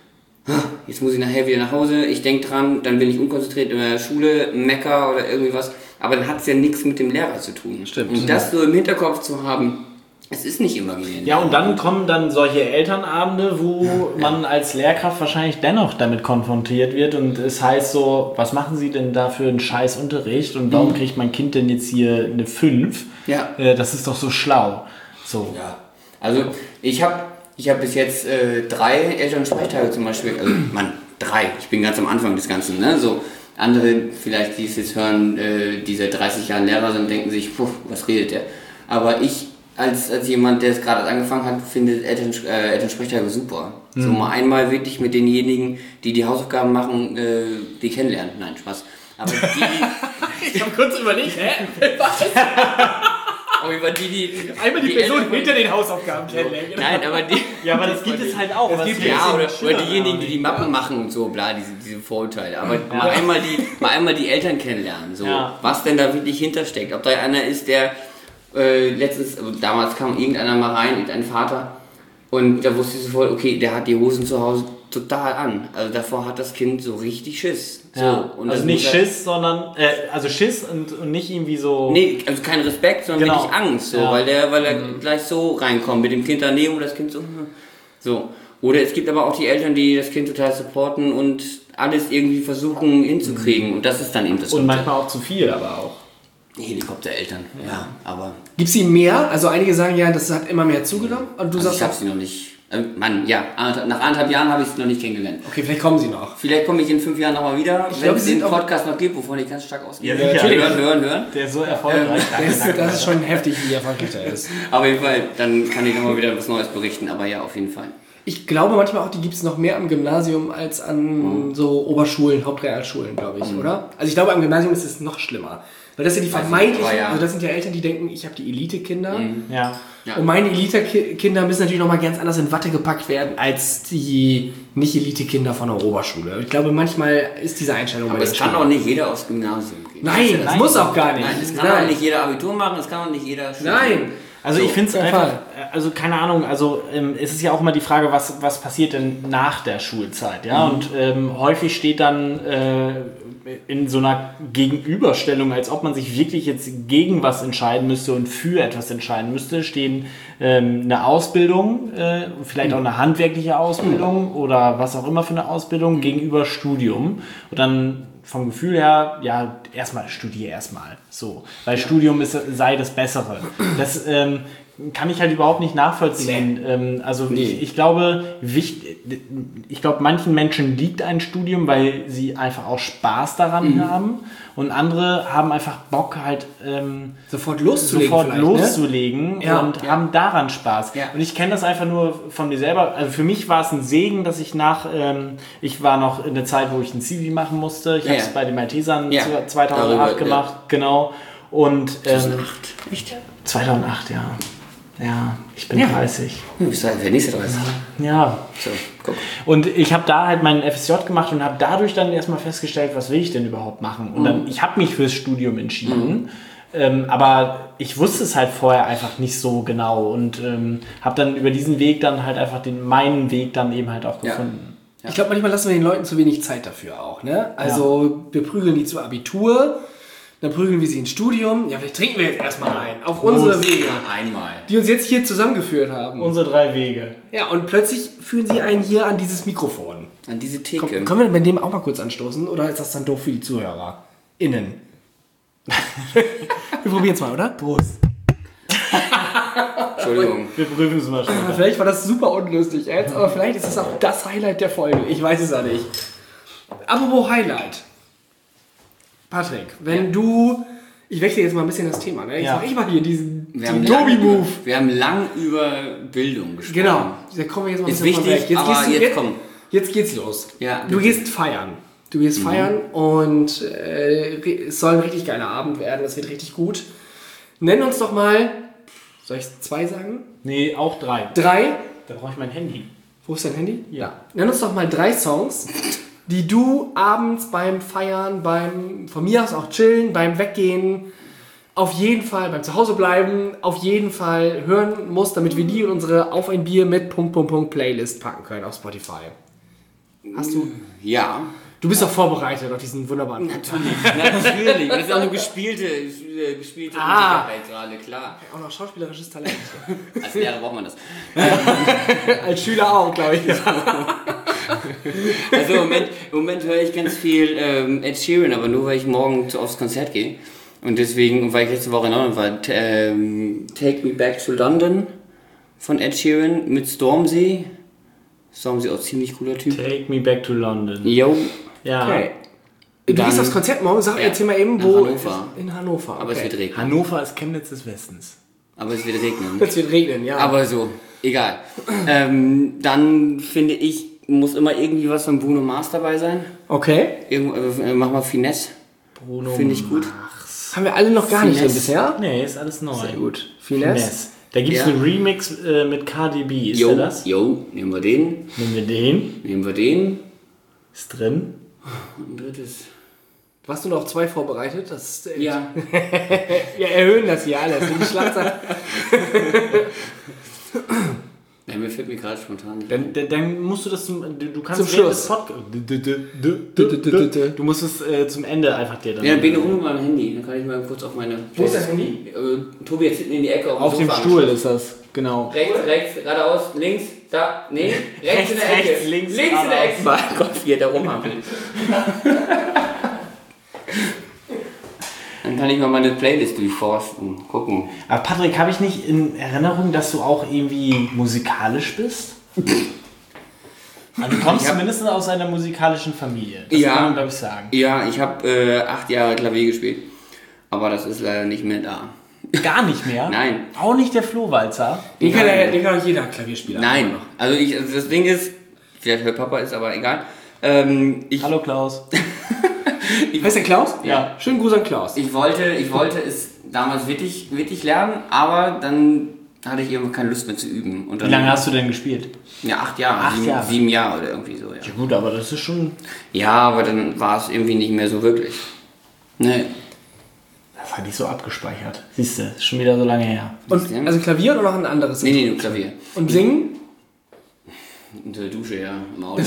jetzt muss ich nachher wieder nach Hause, ich denke dran, dann bin ich unkonzentriert in der Schule, mecker oder irgendwie was. Aber dann hat es ja nichts mit dem Lehrer zu tun. Stimmt. Und das so im Hinterkopf zu haben, es ist nicht immer gegen den Ja, Lehrer. und dann kommen dann solche Elternabende, wo man als Lehrkraft wahrscheinlich dennoch damit konfrontiert wird und es heißt so, was machen Sie denn da für einen scheiß Unterricht und warum kriegt mein Kind denn jetzt hier eine 5? Ja. Das ist doch so schlau. So. Ja, also ich hab bis jetzt 3 Elternsprechtage zum Beispiel, also 3, ich bin ganz am Anfang des Ganzen, ne, so. Andere vielleicht, die es jetzt hören, die seit 30 Jahren Lehrer sind, denken sich, puh, was redet der? Aber ich, als jemand, der es gerade angefangen hat, finde Elternsprechtage super. So mal einmal wirklich mit denjenigen, die Hausaufgaben machen, die kennenlernen. Nein, Spaß. Aber die... Ich habe kurz überlegt, was? Aber über die Einmal die Person hinter den Hausaufgaben kennenlernen. Nein, aber die... Ja, aber das gibt es halt auch. Das gibt es. Ja, oder diejenigen, die Mappen machen und so, bla, diese Vorurteile. Aber mal einmal die Eltern kennenlernen, so, was denn da wirklich hintersteckt. Ob da einer ist, der damals kam irgendeiner mal rein, irgendein Vater, und da wusste ich sofort, okay, der hat die Hosen zu Hause total an. Also davor hat das Kind so richtig Schiss. So, Ja. und Also das nicht muss Schiss, sondern also Schiss und nicht irgendwie so. Nee, also kein Respekt, sondern Genau. wirklich Angst, so, Ja. weil er gleich so reinkommt mit dem Kind daneben und das Kind so. Oder es gibt aber auch die Eltern, die das Kind total supporten und alles irgendwie versuchen hinzukriegen und das ist dann eben das Und manchmal auch zu viel, aber auch. Helikoptereltern, ja, aber Gibt es sie mehr? Also einige sagen ja, das hat immer mehr zugenommen. Und du also sagst, ich habe sie noch nicht. Nach 1,5 Jahren habe ich sie noch nicht kennengelernt. okay, vielleicht kommen sie noch. Vielleicht komme ich in 5 Jahren nochmal wieder, wenn glaube, es sie den sind auch- Podcast noch gibt, wovon ich ganz stark ausgehe. Ja, sicher. Hören. Der ist so erfolgreich. Das ist schon heftig, wie erfolgreich der ist. Auf jeden Fall, dann kann ich nochmal wieder was Neues berichten, aber ja, auf jeden Fall. Ich glaube manchmal auch, die gibt es noch mehr am Gymnasium als an so Oberschulen, Hauptrealschulen, glaube ich, oder? Also ich glaube, am Gymnasium ist es noch schlimmer. Weil das sind die vermeintlichen, aber ja. also das sind ja Eltern, die denken, ich habe die Elite-Kinder. Ja. Ja. Und meine Elite-Kinder müssen natürlich nochmal ganz anders in Watte gepackt werden, als die Nicht-Elite-Kinder von der Oberschule. Ich glaube, manchmal ist diese Einstellung Aber bei es den kann Schülern- auch nicht jeder aufs Gymnasium gehen. Nein, das Nein. muss auch gar nicht. Nein, es kann auch nicht jeder Abitur machen, es kann auch nicht jeder studieren. Nein. Also So, ich finde es der einfach, Fall. also keine Ahnung, also es ist ja auch immer die Frage, was passiert denn nach der Schulzeit, ja? Und häufig steht dann in so einer Gegenüberstellung, als ob man sich wirklich jetzt gegen was entscheiden müsste und für etwas entscheiden müsste, stehen eine Ausbildung, vielleicht auch eine handwerkliche Ausbildung oder was auch immer für eine Ausbildung gegenüber Studium. Und dann vom Gefühl her, ja, studiere erstmal. So. Weil Studium sei das Bessere. Das kann ich halt überhaupt nicht nachvollziehen. Also ich glaube, manchen Menschen liegt ein Studium, weil sie einfach auch Spaß daran haben. Und andere haben einfach Bock halt Sofort loszulegen. loszulegen Ja. und haben daran Spaß. Ja. Und ich kenne das einfach nur von mir selber. Also für mich war es ein Segen, dass ich ich war noch in der Zeit, wo ich ein Zivi machen musste. Ich habe es bei den Maltesern 2008 Darüber, gemacht, genau. Und 2008. Echt? 2008, ja. Ja, ich bin 30. Bist du der nächste 30? Ja. So, guck. Und ich habe da halt meinen FSJ gemacht und habe dadurch dann erstmal festgestellt, was will ich denn überhaupt machen. Und dann, ich habe mich fürs Studium entschieden, aber ich wusste es halt vorher einfach nicht so genau und habe dann über diesen Weg dann halt einfach meinen Weg dann eben halt auch gefunden. Ja. Ich glaube, manchmal lassen wir den Leuten zu wenig Zeit dafür auch. Ne? Also wir prügeln die zu Abitur, dann prügeln wir sie ins Studium. Ja, vielleicht trinken wir jetzt erstmal ein. Auf unsere Wege, Einmal. die uns jetzt hier zusammengeführt haben. Unsere 3 Wege. Ja, und plötzlich führen sie einen hier an dieses Mikrofon. An diese Theke. Können wir bei dem auch mal kurz anstoßen? Oder ist das dann doof für die Zuhörer? Innen. Wir probieren es mal, oder? Prost. Entschuldigung. Wir prüfen es mal später. Vielleicht war das super unlustig jetzt, aber vielleicht ist es auch das Highlight der Folge. Ich weiß es ja nicht. Apropos Highlight. Patrick, wenn du... Ich wechsle jetzt mal ein bisschen das Thema. Ne? Ja. Ich mal hier diesen Wir haben Tobi-Move. Wir haben lang über Bildung gesprochen. Genau. Da kommen wir jetzt mal ein Ist bisschen von wichtig, weg. aber jetzt komm. Jetzt geht's los. Ja, Du bitte. gehst feiern. Du gehst feiern und es soll ein richtig geiler Abend werden. Das wird richtig gut. Nenn uns doch mal... Soll ich 2 sagen? Nee, auch 3. 3. Da brauche ich mein Handy. Wo ist dein Handy? Ja. Nenn uns doch mal 3 Songs, die du abends beim Feiern, von mir aus auch chillen, beim Weggehen, auf jeden Fall, beim Zuhause bleiben, auf jeden Fall hören musst, damit wir die in unsere Auf ein Bier mit Playlist packen können auf Spotify. Hast du? Ja. Du bist doch vorbereitet auf diesen wunderbaren Podcast. Natürlich. Das ist auch eine gespielte Unsicherheit gerade, klar. Auch noch schauspielerisches Talent. Als Lehrer braucht man das. Als Schüler auch, glaube ich. Also im Moment höre ich ganz viel Ed Sheeran, aber nur weil ich morgen aufs Konzert gehe. Und deswegen, weil ich letzte Woche in London war, Take Me Back to London von Ed Sheeran mit Stormzy. Stormzy auch ziemlich cooler Typ. Take Me Back to London. Yo. Ja. Okay. Wie Dann- ist das Konzert morgen? Sag Ja, erzähl mal eben, in wo. Hannover. In Hannover. Aber es wird regnen. Hannover ist Chemnitz des Westens. Aber es wird regnen. Es wird regnen, ja. Aber so, egal. Dann finde ich, muss immer irgendwie was von Bruno Mars dabei sein. Okay. Mach mal Finesse. Bruno Finde ich gut. Haben wir alle noch gar nicht drin Finesse. bisher? Nee, ist alles neu. Sehr gut. Finesse. Da gibt es Ja. einen Remix mit Cardi B. Ist der das? Jo, nehmen wir den. Nehmen wir den. Ist drin. Ein drittes. Warst du noch 2 vorbereitet? Das ist, Ja. Wir erhöhen das hier alles. Die Schlagzeilen. Ja, mir fällt mir gerade spontan nicht. Dann musst du das du kannst Zum während Schluss. des du musst es zum Ende einfach dir dann. Ja, dann bin ich ohne mein Handy. Dann kann ich mal kurz auf meine. Wo ist dein Handy? Tobi jetzt hinten in die Ecke Auf dem Sofa Stuhl anstellen. ist das, genau. Rechts, geradeaus, links, da, nee, rechts in der Ecke. rechts, links, in der Ecke. Mein Gott, wie er da rumhampelt. Dann kann ich mal meine Playlist durchforsten, gucken. Aber Patrick, habe ich nicht in Erinnerung, dass du auch irgendwie musikalisch bist? Also du kommst zumindest aus einer musikalischen Familie. Das Ja. kann man, glaube ich, sagen. Ja, ich habe 8 Jahre Klavier gespielt, aber das ist leider nicht mehr da. Gar nicht mehr? Nein. Auch nicht der Flohwalzer? Den kann auch jeder Klavierspieler. Nein, also das Ding ist, vielleicht hört Papa, ist aber egal. Hallo Klaus. Heißt der Klaus? Ja. Schönen Gruß an Klaus. Ich wollte es damals wirklich lernen, aber dann hatte ich irgendwann keine Lust mehr zu üben. Und dann, Wie lange hast du denn gespielt? Ja, 8 Jahre. 8 Jahre. 7 Jahre oder irgendwie so, ja. Ja gut, aber das ist schon... Ja, aber dann war es irgendwie nicht mehr so wirklich. Nee. Das hatte ich so abgespeichert. Siehst du, ist schon wieder so lange her. Und, also Klavier oder noch ein anderes? Nee, nur Klavier. Und singen? Unter der Dusche, ja, im Auto.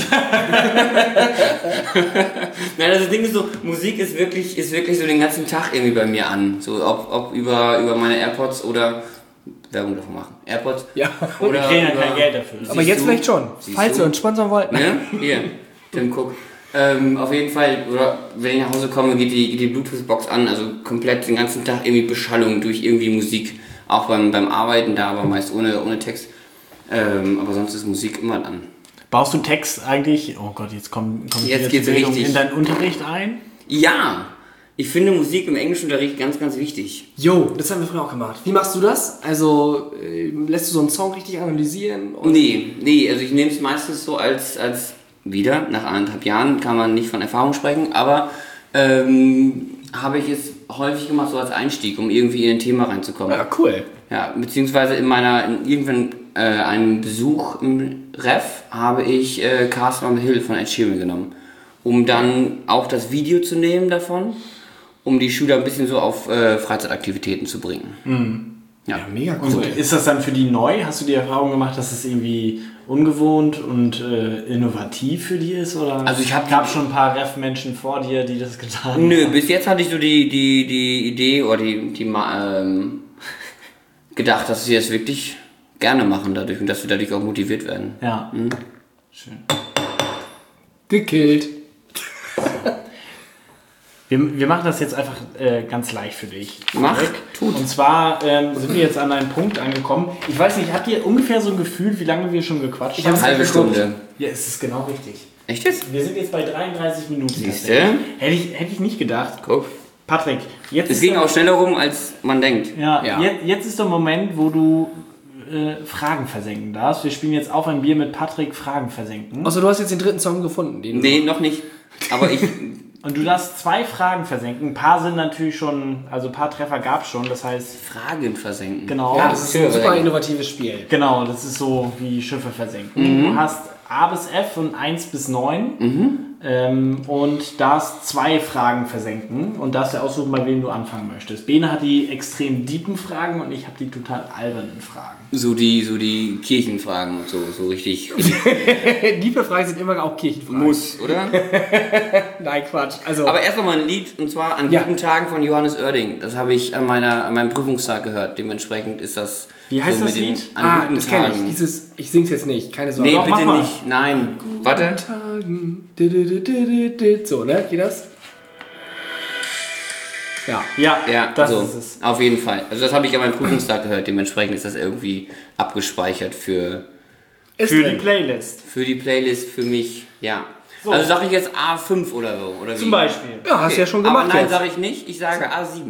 Nein, das Ding ist so, Musik ist wirklich so den ganzen Tag irgendwie bei mir an. So, ob über meine AirPods oder Werbung davon machen. AirPods. Ja. Wir Oder kriegen ja über- kein Geld dafür. Aber jetzt vielleicht schon. Siehst Falls du? ihr uns sponsern wollt. Ne? Hier, Tim Cook. Auf jeden Fall, oder wenn ich nach Hause komme, geht die Bluetooth-Box an, also komplett den ganzen Tag irgendwie Beschallung durch irgendwie Musik. Auch beim Arbeiten da, aber meist ohne Text. Aber sonst ist Musik immer an. Baust du Text eigentlich... Oh Gott, jetzt kommt Jetzt die geht's Bildung richtig. in deinen Unterricht ein? Ja! Ich finde Musik im Englischunterricht ganz, ganz wichtig. Jo, das haben wir früher auch gemacht. Wie machst du das? Also, lässt du so einen Song richtig analysieren? Und Nee, also ich nehme es meistens so als wieder, nach 1,5 Jahren kann man nicht von Erfahrung sprechen, aber habe ich es häufig gemacht so als Einstieg, um irgendwie in ein Thema reinzukommen. Ja, cool. Ja, beziehungsweise in irgendwann einem Besuch im Ref habe ich Castle on the Hill von Ed Sheeran genommen, um dann auch das Video zu nehmen davon, um die Schüler ein bisschen so auf Freizeitaktivitäten zu bringen. Ja, Mega cool. Und ist das dann für die neu? Hast du die Erfahrung gemacht, dass es irgendwie ungewohnt und innovativ für die ist? Oder Also gab schon ein paar Ref-Menschen vor dir, die das getan haben? Nö, bis jetzt hatte ich so die Idee oder gedacht, dass sie das wirklich gerne machen dadurch und dass wir dadurch auch motiviert werden. Ja. Schön. Gekillt. Wir machen das jetzt einfach ganz leicht für dich. Mach, Rick. Und zwar sind wir jetzt an einem Punkt angekommen. Ich weiß nicht, habt ihr ungefähr so ein Gefühl, wie lange wir schon gequatscht haben? Eine halbe Stunde. Ja, es ist genau richtig. Echt jetzt? Wir sind jetzt bei 33 Minuten. Siehste? tatsächlich. Hätte ich nicht gedacht. Guck. Patrick, jetzt Es ist ging der- auch schneller rum, als man denkt. Ja, Ja. Jetzt ist der Moment, wo du Fragen versenken darfst. Wir spielen jetzt auf ein Bier mit Patrick Fragen versenken. Außer du hast jetzt den dritten Song gefunden. Den Nee, noch nicht. Aber ich. Und du darfst 2 Fragen versenken. Ein paar sind natürlich schon, also ein paar Treffer gab es schon. Das heißt, Fragen versenken. genau. Ja, das ist ein super innovatives Spiel. Genau, das ist so wie Schiffe versenken. Du hast A bis F und 1 bis 9. und darfst 2 Fragen versenken und darfst dir aussuchen, bei wem du anfangen möchtest. Bene hat die extrem deepen Fragen und ich habe die total albernen Fragen. So die Kirchenfragen und so richtig. Diepe Fragen sind immer auch Kirchenfragen. Muss, oder? Nein, Quatsch. Also, Aber erst noch mal ein Lied, und zwar an guten Tagen von Johannes Oerding. Das habe ich an meinem Prüfungstag gehört. Dementsprechend ist das... Wie heißt das Lied? An das kenne ich. Ich sing's jetzt nicht. Keine Sorge. Nee, Doch, mach bitte mal. nicht. Nein. Warte. Tagen. So, ne? Geht das? Ja. Ja, das so, ist es. auf jeden Fall. Also das habe ich an meinem Prüfungstag gehört. Dementsprechend ist das irgendwie abgespeichert für Ist Für drin. die Playlist. die Playlist, für mich, ja. So. Also sage ich jetzt A5 oder so, oder wie? Zum Beispiel. Ja, hast du ja schon Aber gemacht nein, jetzt. sage ich nicht. Ich sage A7.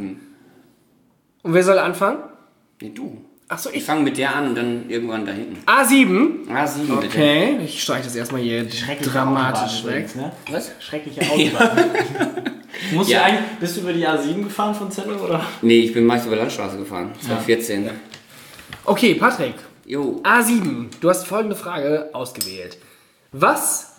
Und wer soll anfangen? Nee, du. Achso, Ich fange mit der an und dann irgendwann da hinten. A7. A7 bitte. Okay, ich streiche das erstmal hier Schreckliche dramatisch Autobahn weg. übrigens, ne? Was? Schreckliche Autobahn. Musst Ja. du eigentlich, bist du über die A7 gefahren von Celle, oder? Nee, ich bin meist über Landstraße gefahren. 2014. Okay, Patrick. Jo. A7. Du hast folgende Frage ausgewählt. Was...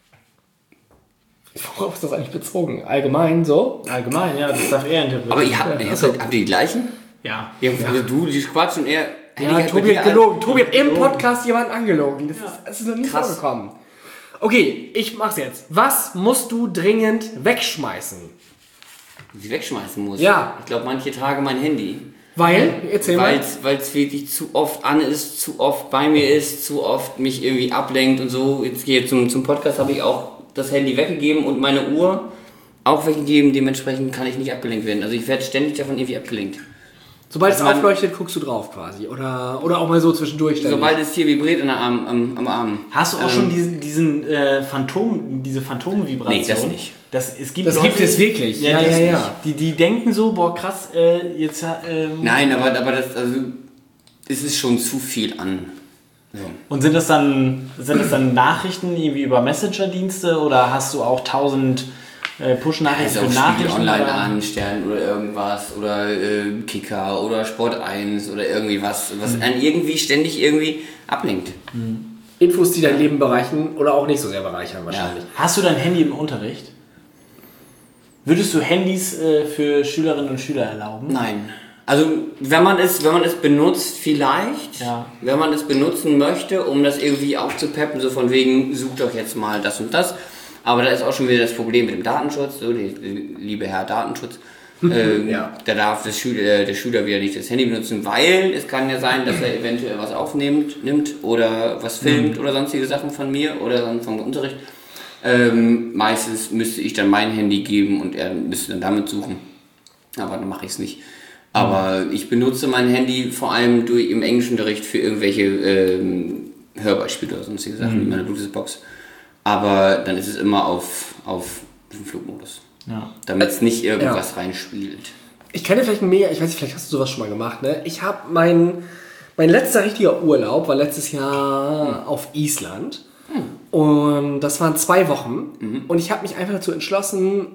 Worauf ist das eigentlich bezogen? Allgemein so? Allgemein, ja, das darf er interpretieren. Aber ihr habt ihr die gleichen? Ja. Ja, du, die Quatsch und er. Ja, Tobi hat gelogen. Tobi hat im Podcast jemanden angelogen. Das ist noch nie Krass. vorgekommen. Okay, ich mach's jetzt. Was musst du dringend wegschmeißen? Sie wegschmeißen muss. Ja. Ich glaube, manche Tage mein Handy. Weil, erzähl mal. Weil es wirklich zu oft an ist, zu oft bei mir ist, zu oft mich irgendwie ablenkt und so. Jetzt gehe ich zum Podcast, habe ich auch das Handy weggegeben und meine Uhr auch weggegeben. Dementsprechend kann ich nicht abgelenkt werden. Also ich werde ständig davon irgendwie abgelenkt. Sobald es man- aufleuchtet, guckst du drauf quasi. Oder auch mal so zwischendurch. ständig. Sobald es hier vibriert am Arm. Hast du auch schon diese Phantomvibration? Nee, das nicht. Das gibt es wirklich. Ja, das ja, ja. nicht. Die denken so, boah krass, jetzt... Nein, aber das, also, es ist schon zu viel an. So. Und sind das dann Nachrichten irgendwie über Messenger-Dienste oder hast du auch 1000 Push-Nachrichten Also für auch Spiegel Nachrichten? Online oder? an, Stern oder irgendwas oder Kicker oder Sport 1 oder irgendwie was einen irgendwie ständig irgendwie ablenkt. Infos, die dein Leben bereichern oder auch nicht so sehr bereichern wahrscheinlich. Hast du dein Handy im Unterricht? Würdest du Handys für Schülerinnen und Schüler erlauben? Nein. Also wenn man es benutzt, vielleicht, Ja. wenn man es benutzen möchte, um das irgendwie aufzupeppen, so von wegen, such doch jetzt mal das und das. Aber da ist auch schon wieder das Problem mit dem Datenschutz, so, liebe Herr Datenschutz. Ja. Da darf der Schüler wieder nicht das Handy benutzen, weil es kann ja sein, dass er eventuell was nimmt oder was filmt oder sonstige Sachen von mir oder dann vom Unterricht. Meistens müsste ich dann mein Handy geben und er müsste dann damit suchen. Aber dann mache ich es nicht. Aber ich benutze mein Handy vor allem im Englischunterricht für irgendwelche Hörbeispiele oder sonstige Sachen wie meine Bluetooth-Box. Aber dann ist es immer auf dem Flugmodus. Ja. Damit es nicht irgendwas reinspielt. Ich kann dir vielleicht ich weiß nicht, vielleicht hast du sowas schon mal gemacht, ne? Ich habe mein letzter richtiger Urlaub war letztes Jahr auf Island. Und das waren 2 Wochen. Und ich habe mich einfach dazu entschlossen,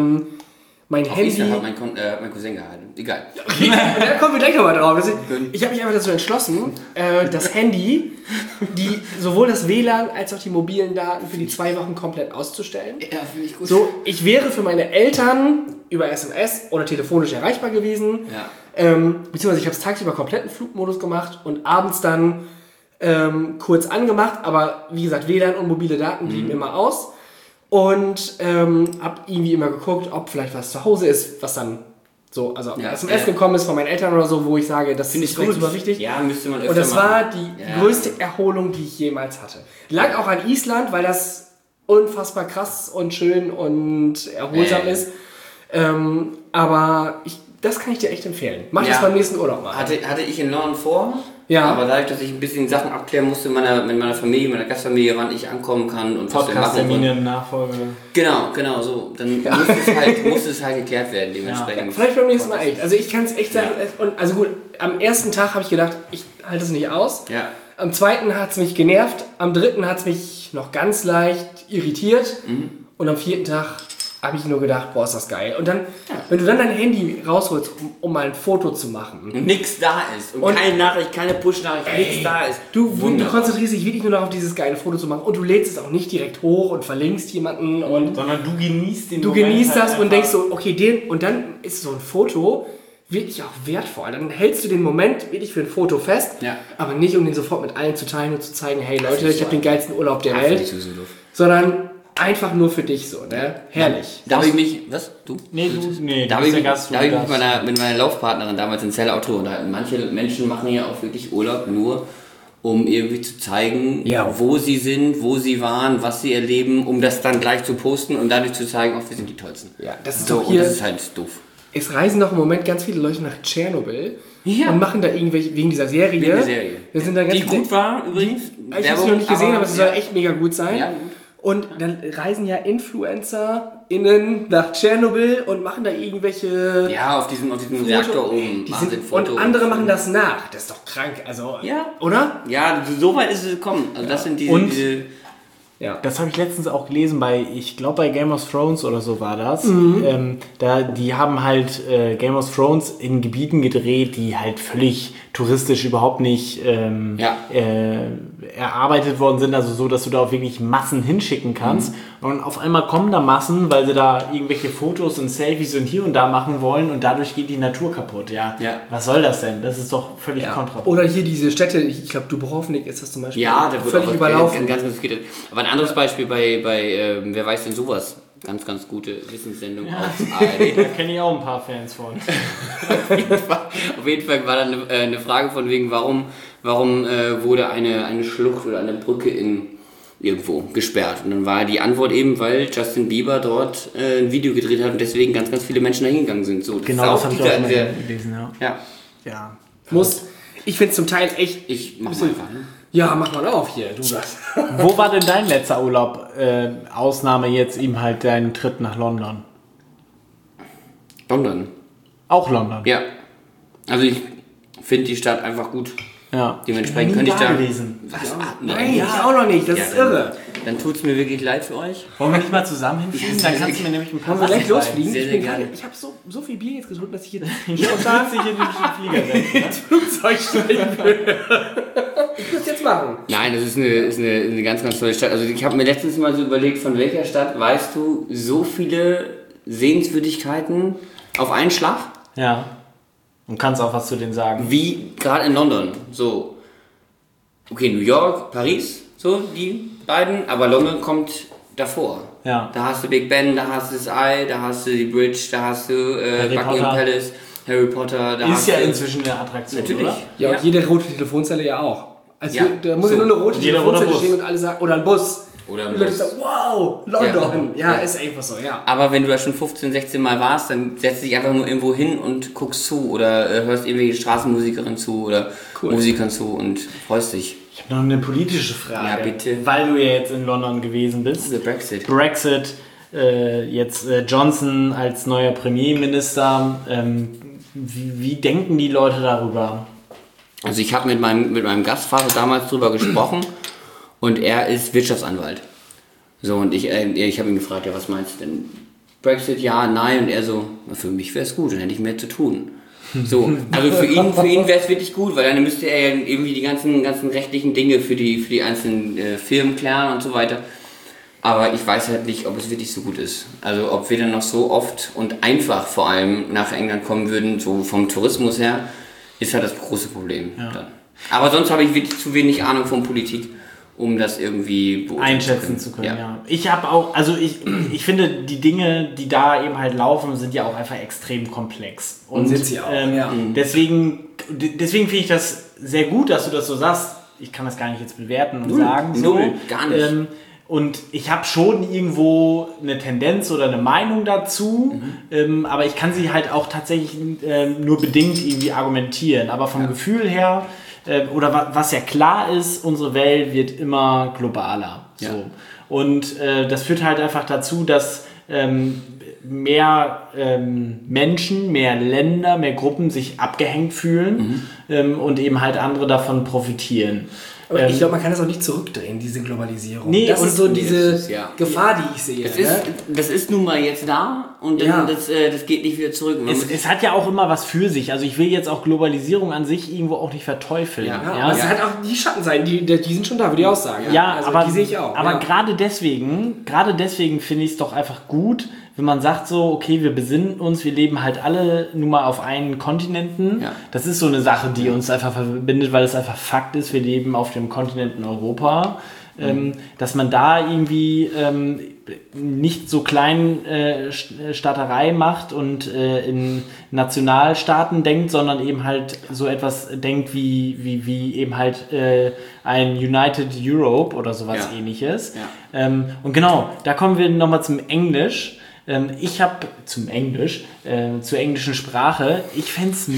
mein Auf Handy... Island hat mein Cousin gehalten. Egal. Da kommen wir gleich nochmal drauf. Ich habe mich einfach dazu entschlossen, das Handy, sowohl das WLAN als auch die mobilen Daten für die 2 Wochen komplett auszustellen. Ja, finde ich gut. So, ich wäre für meine Eltern über SMS oder telefonisch erreichbar gewesen. Ja. Beziehungsweise ich habe es tagsüber komplett in Flugmodus gemacht und abends dann kurz angemacht. Aber wie gesagt, WLAN und mobile Daten blieben immer aus. Und habe irgendwie immer geguckt, ob vielleicht was zu Hause ist, was dann so, also Ja, SMS gekommen ist von meinen Eltern oder so, wo ich sage, das Finde ich ist vielleicht gut. super wichtig. Ja, müsste man öfter Und das machen. war die größte Erholung, die ich jemals hatte. Lag auch an Island, weil das unfassbar krass und schön und erholsam ist. Aber das kann ich dir echt empfehlen. Mach das beim nächsten Urlaub mal. Hatte ich in London vor. Ja. Aber dadurch, dass ich ein bisschen Sachen abklären musste mit meiner Familie, meiner Gastfamilie, wann ich ankommen kann und was wir machen Podcast-Termine, wollen. Nachfolge. Genau, so. Dann musste es halt geklärt werden, dementsprechend. Vielleicht beim nächsten Mal echt. Also ich kann es echt sagen. Und also gut, am ersten Tag habe ich gedacht, ich halte es nicht aus. Ja. Am zweiten hat es mich genervt. Am dritten hat es mich noch ganz leicht irritiert. Und am vierten Tag habe ich nur gedacht, boah, ist das geil. Und dann, wenn du dann dein Handy rausholst, um mal ein Foto zu machen. Und nichts da ist. Und keine Nachricht, keine Push-Nachricht, nichts da ist. Du konzentrierst dich wirklich nur darauf, dieses geile Foto zu machen. Und du lädst es auch nicht direkt hoch und verlinkst jemanden. Sondern du genießt den Du Moment genießt halt das und denkst so, okay, und dann ist so ein Foto wirklich auch wertvoll. Dann hältst du den Moment wirklich für ein Foto fest, aber nicht, um den sofort mit allen zu teilen und zu zeigen, hey Leute, ich habe den geilsten Urlaub der Welt. Sondern einfach nur für dich so, ne? Herrlich. Da habe ich mich, was? Du? Nee, da habe ich mich mit meiner Laufpartnerin damals in Zell-Auto unterhalten. Manche Menschen machen ja auch wirklich Urlaub nur, um irgendwie zu zeigen, wo sie sind, wo sie waren, was sie erleben, um das dann gleich zu posten und dadurch zu zeigen, wir sind die Tollsten. Ja, das ist so, doch hier. Und das ist halt doof. Es reisen doch im Moment ganz viele Leute nach Tschernobyl und machen da irgendwelche, wegen dieser Serie. Wegen der Serie. Das sind da ganz die gut war übrigens. Ich habe sie noch nicht gesehen, aber sie soll echt mega gut sein. Ja. Und dann reisen ja InfluencerInnen nach Tschernobyl und machen da irgendwelche... Ja, auf diesem Reaktor oben machen sie ein Foto. Und andere machen das nach. Das ist doch krank, also... Ja. Oder? Ja, so weit ist es gekommen. Also das sind diese... Ja. Das habe ich letztens auch gelesen ich glaube bei Game of Thrones oder so war das. Die haben halt Game of Thrones in Gebieten gedreht, die halt völlig touristisch überhaupt nicht erarbeitet worden sind, also so, dass du da auch wirklich Massen hinschicken kannst. Und auf einmal kommen da Massen, weil sie da irgendwelche Fotos und Selfies und hier und da machen wollen und dadurch geht die Natur kaputt. Ja. Was soll das denn? Das ist doch völlig kontraproduktiv. Oder hier diese Städte, ich glaube Dubrovnik ist das zum Beispiel. Ja, da wird völlig überlaufen. Ganz aber ein anderes Beispiel bei Wer weiß denn sowas? Ganz gute Wissenssendung auf ARD. Da kenne ich auch ein paar Fans von. Auf jeden Fall war dann eine Frage von wegen, warum wurde eine Schlucht oder eine Brücke irgendwo gesperrt. Und dann war die Antwort eben, weil Justin Bieber dort ein Video gedreht hat und deswegen ganz viele Menschen da hingegangen sind. So, das habe ich auch gelesen. Ja. Ich finde es zum Teil echt... Ich mach mal einfach, ne? Ja, mach mal auf hier, du das. Wo war denn dein letzter Urlaub? Ausnahme jetzt eben halt dein Tritt nach London. London. Auch London? Ja. Also ich finde die Stadt einfach gut. Ja. Dementsprechend könnte ich da... gewesen. Was? Nein, ich auch noch nicht. Das ist irre. Dann tut es mir wirklich leid für euch. Wollen wir nicht mal zusammen hinfliegen? Dann kannst du mir nämlich ein paar Wollen wir gleich losfliegen? Sehr gerne. Ich habe so viel Bier jetzt getrunken, dass ich hier spontan sich in den Flieger ins Flugzeug steigen will. Ich muss jetzt machen. Nein, das ist eine ganz tolle Stadt. Also ich habe mir letztens mal so überlegt, von welcher Stadt weißt du so viele Sehenswürdigkeiten auf einen Schlag? Ja. Und kannst auch was zu denen sagen. Wie gerade in London. So, okay, New York, Paris, so die beiden, aber London kommt davor. Ja. Da hast du Big Ben, da hast du das Eye, da hast du die Bridge, da hast du Buckingham Palace, Harry Potter. Da ist ja inzwischen eine Attraktion, natürlich. Oder? Ja, und jede rote Telefonzelle ja auch. Also da muss ja nur eine rote Jeder Telefonzelle Bus. stehen und alle sagen, oder ein Bus. Oder die Leute sagen, wow, London. Ja, ist einfach so, ja. Aber wenn du da schon 15, 16 Mal warst, dann setzt dich einfach nur irgendwo hin und guckst zu oder hörst irgendwelche Straßenmusikerinnen zu oder Musikern zu und freust dich. Ich habe noch eine politische Frage. Ja, bitte. Weil du ja jetzt in London gewesen bist. Der Brexit. Jetzt Johnson als neuer Premierminister. Wie denken die Leute darüber? Also ich habe mit meinem Gastvater damals drüber gesprochen und er ist Wirtschaftsanwalt. So, und ich habe ihn gefragt, ja, was meinst du denn? Brexit, ja, nein. Und er so, für mich wäre es gut, dann hätte ich mehr zu tun. So, also für ihn wäre es wirklich gut, weil dann müsste er ja irgendwie die ganzen rechtlichen Dinge für die einzelnen Firmen klären und so weiter. Aber ich weiß halt nicht, ob es wirklich so gut ist. Also ob wir dann noch so oft und einfach vor allem nach England kommen würden, so vom Tourismus her, ist halt das große Problem. Ja. Dann. Aber sonst habe ich wirklich zu wenig Ahnung von Politik, um das irgendwie einschätzen zu können. Ja. Ich habe auch, also ich finde, die Dinge, die da eben halt laufen, sind ja auch einfach extrem komplex. Und sind sie auch. Deswegen finde ich das sehr gut, dass du das so sagst. Ich kann das gar nicht jetzt bewerten und sagen. Null, gar nicht. Und ich habe schon irgendwo eine Tendenz oder eine Meinung dazu, aber ich kann sie halt auch tatsächlich nur bedingt irgendwie argumentieren. Aber vom Gefühl her, oder was ja klar ist, unsere Welt wird immer globaler. Ja. So. Und das führt halt einfach dazu, dass mehr Menschen, mehr Länder, mehr Gruppen sich abgehängt fühlen und eben halt andere davon profitieren. Aber ich glaube, man kann das auch nicht zurückdrehen, diese Globalisierung. Nee, das und ist so diese das ist, ja. Gefahr, die ich sehe. Das ist nun mal jetzt da und dann, das geht nicht wieder zurück. Es hat ja auch immer was für sich. Also ich will jetzt auch Globalisierung an sich irgendwo auch nicht verteufeln. Ja, aber es hat auch die Schattenseiten, die sind schon da, würde ich auch sagen. Ja, also, aber die sehe ich auch. Aber gerade deswegen finde ich es doch einfach gut, wenn man sagt so, okay, wir besinnen uns, wir leben halt alle nun mal auf einen Kontinenten. Ja. Das ist so eine Sache, die uns einfach verbindet, weil es einfach Fakt ist, wir leben auf dem Kontinenten Europa. Dass man da irgendwie nicht so klein Staaterei macht und in Nationalstaaten denkt, sondern eben halt so etwas denkt wie eben halt ein United Europe oder sowas Ähnliches. Ja. Und genau, da kommen wir nochmal zum Englisch. Ich habe zur englischen Sprache, ich fände es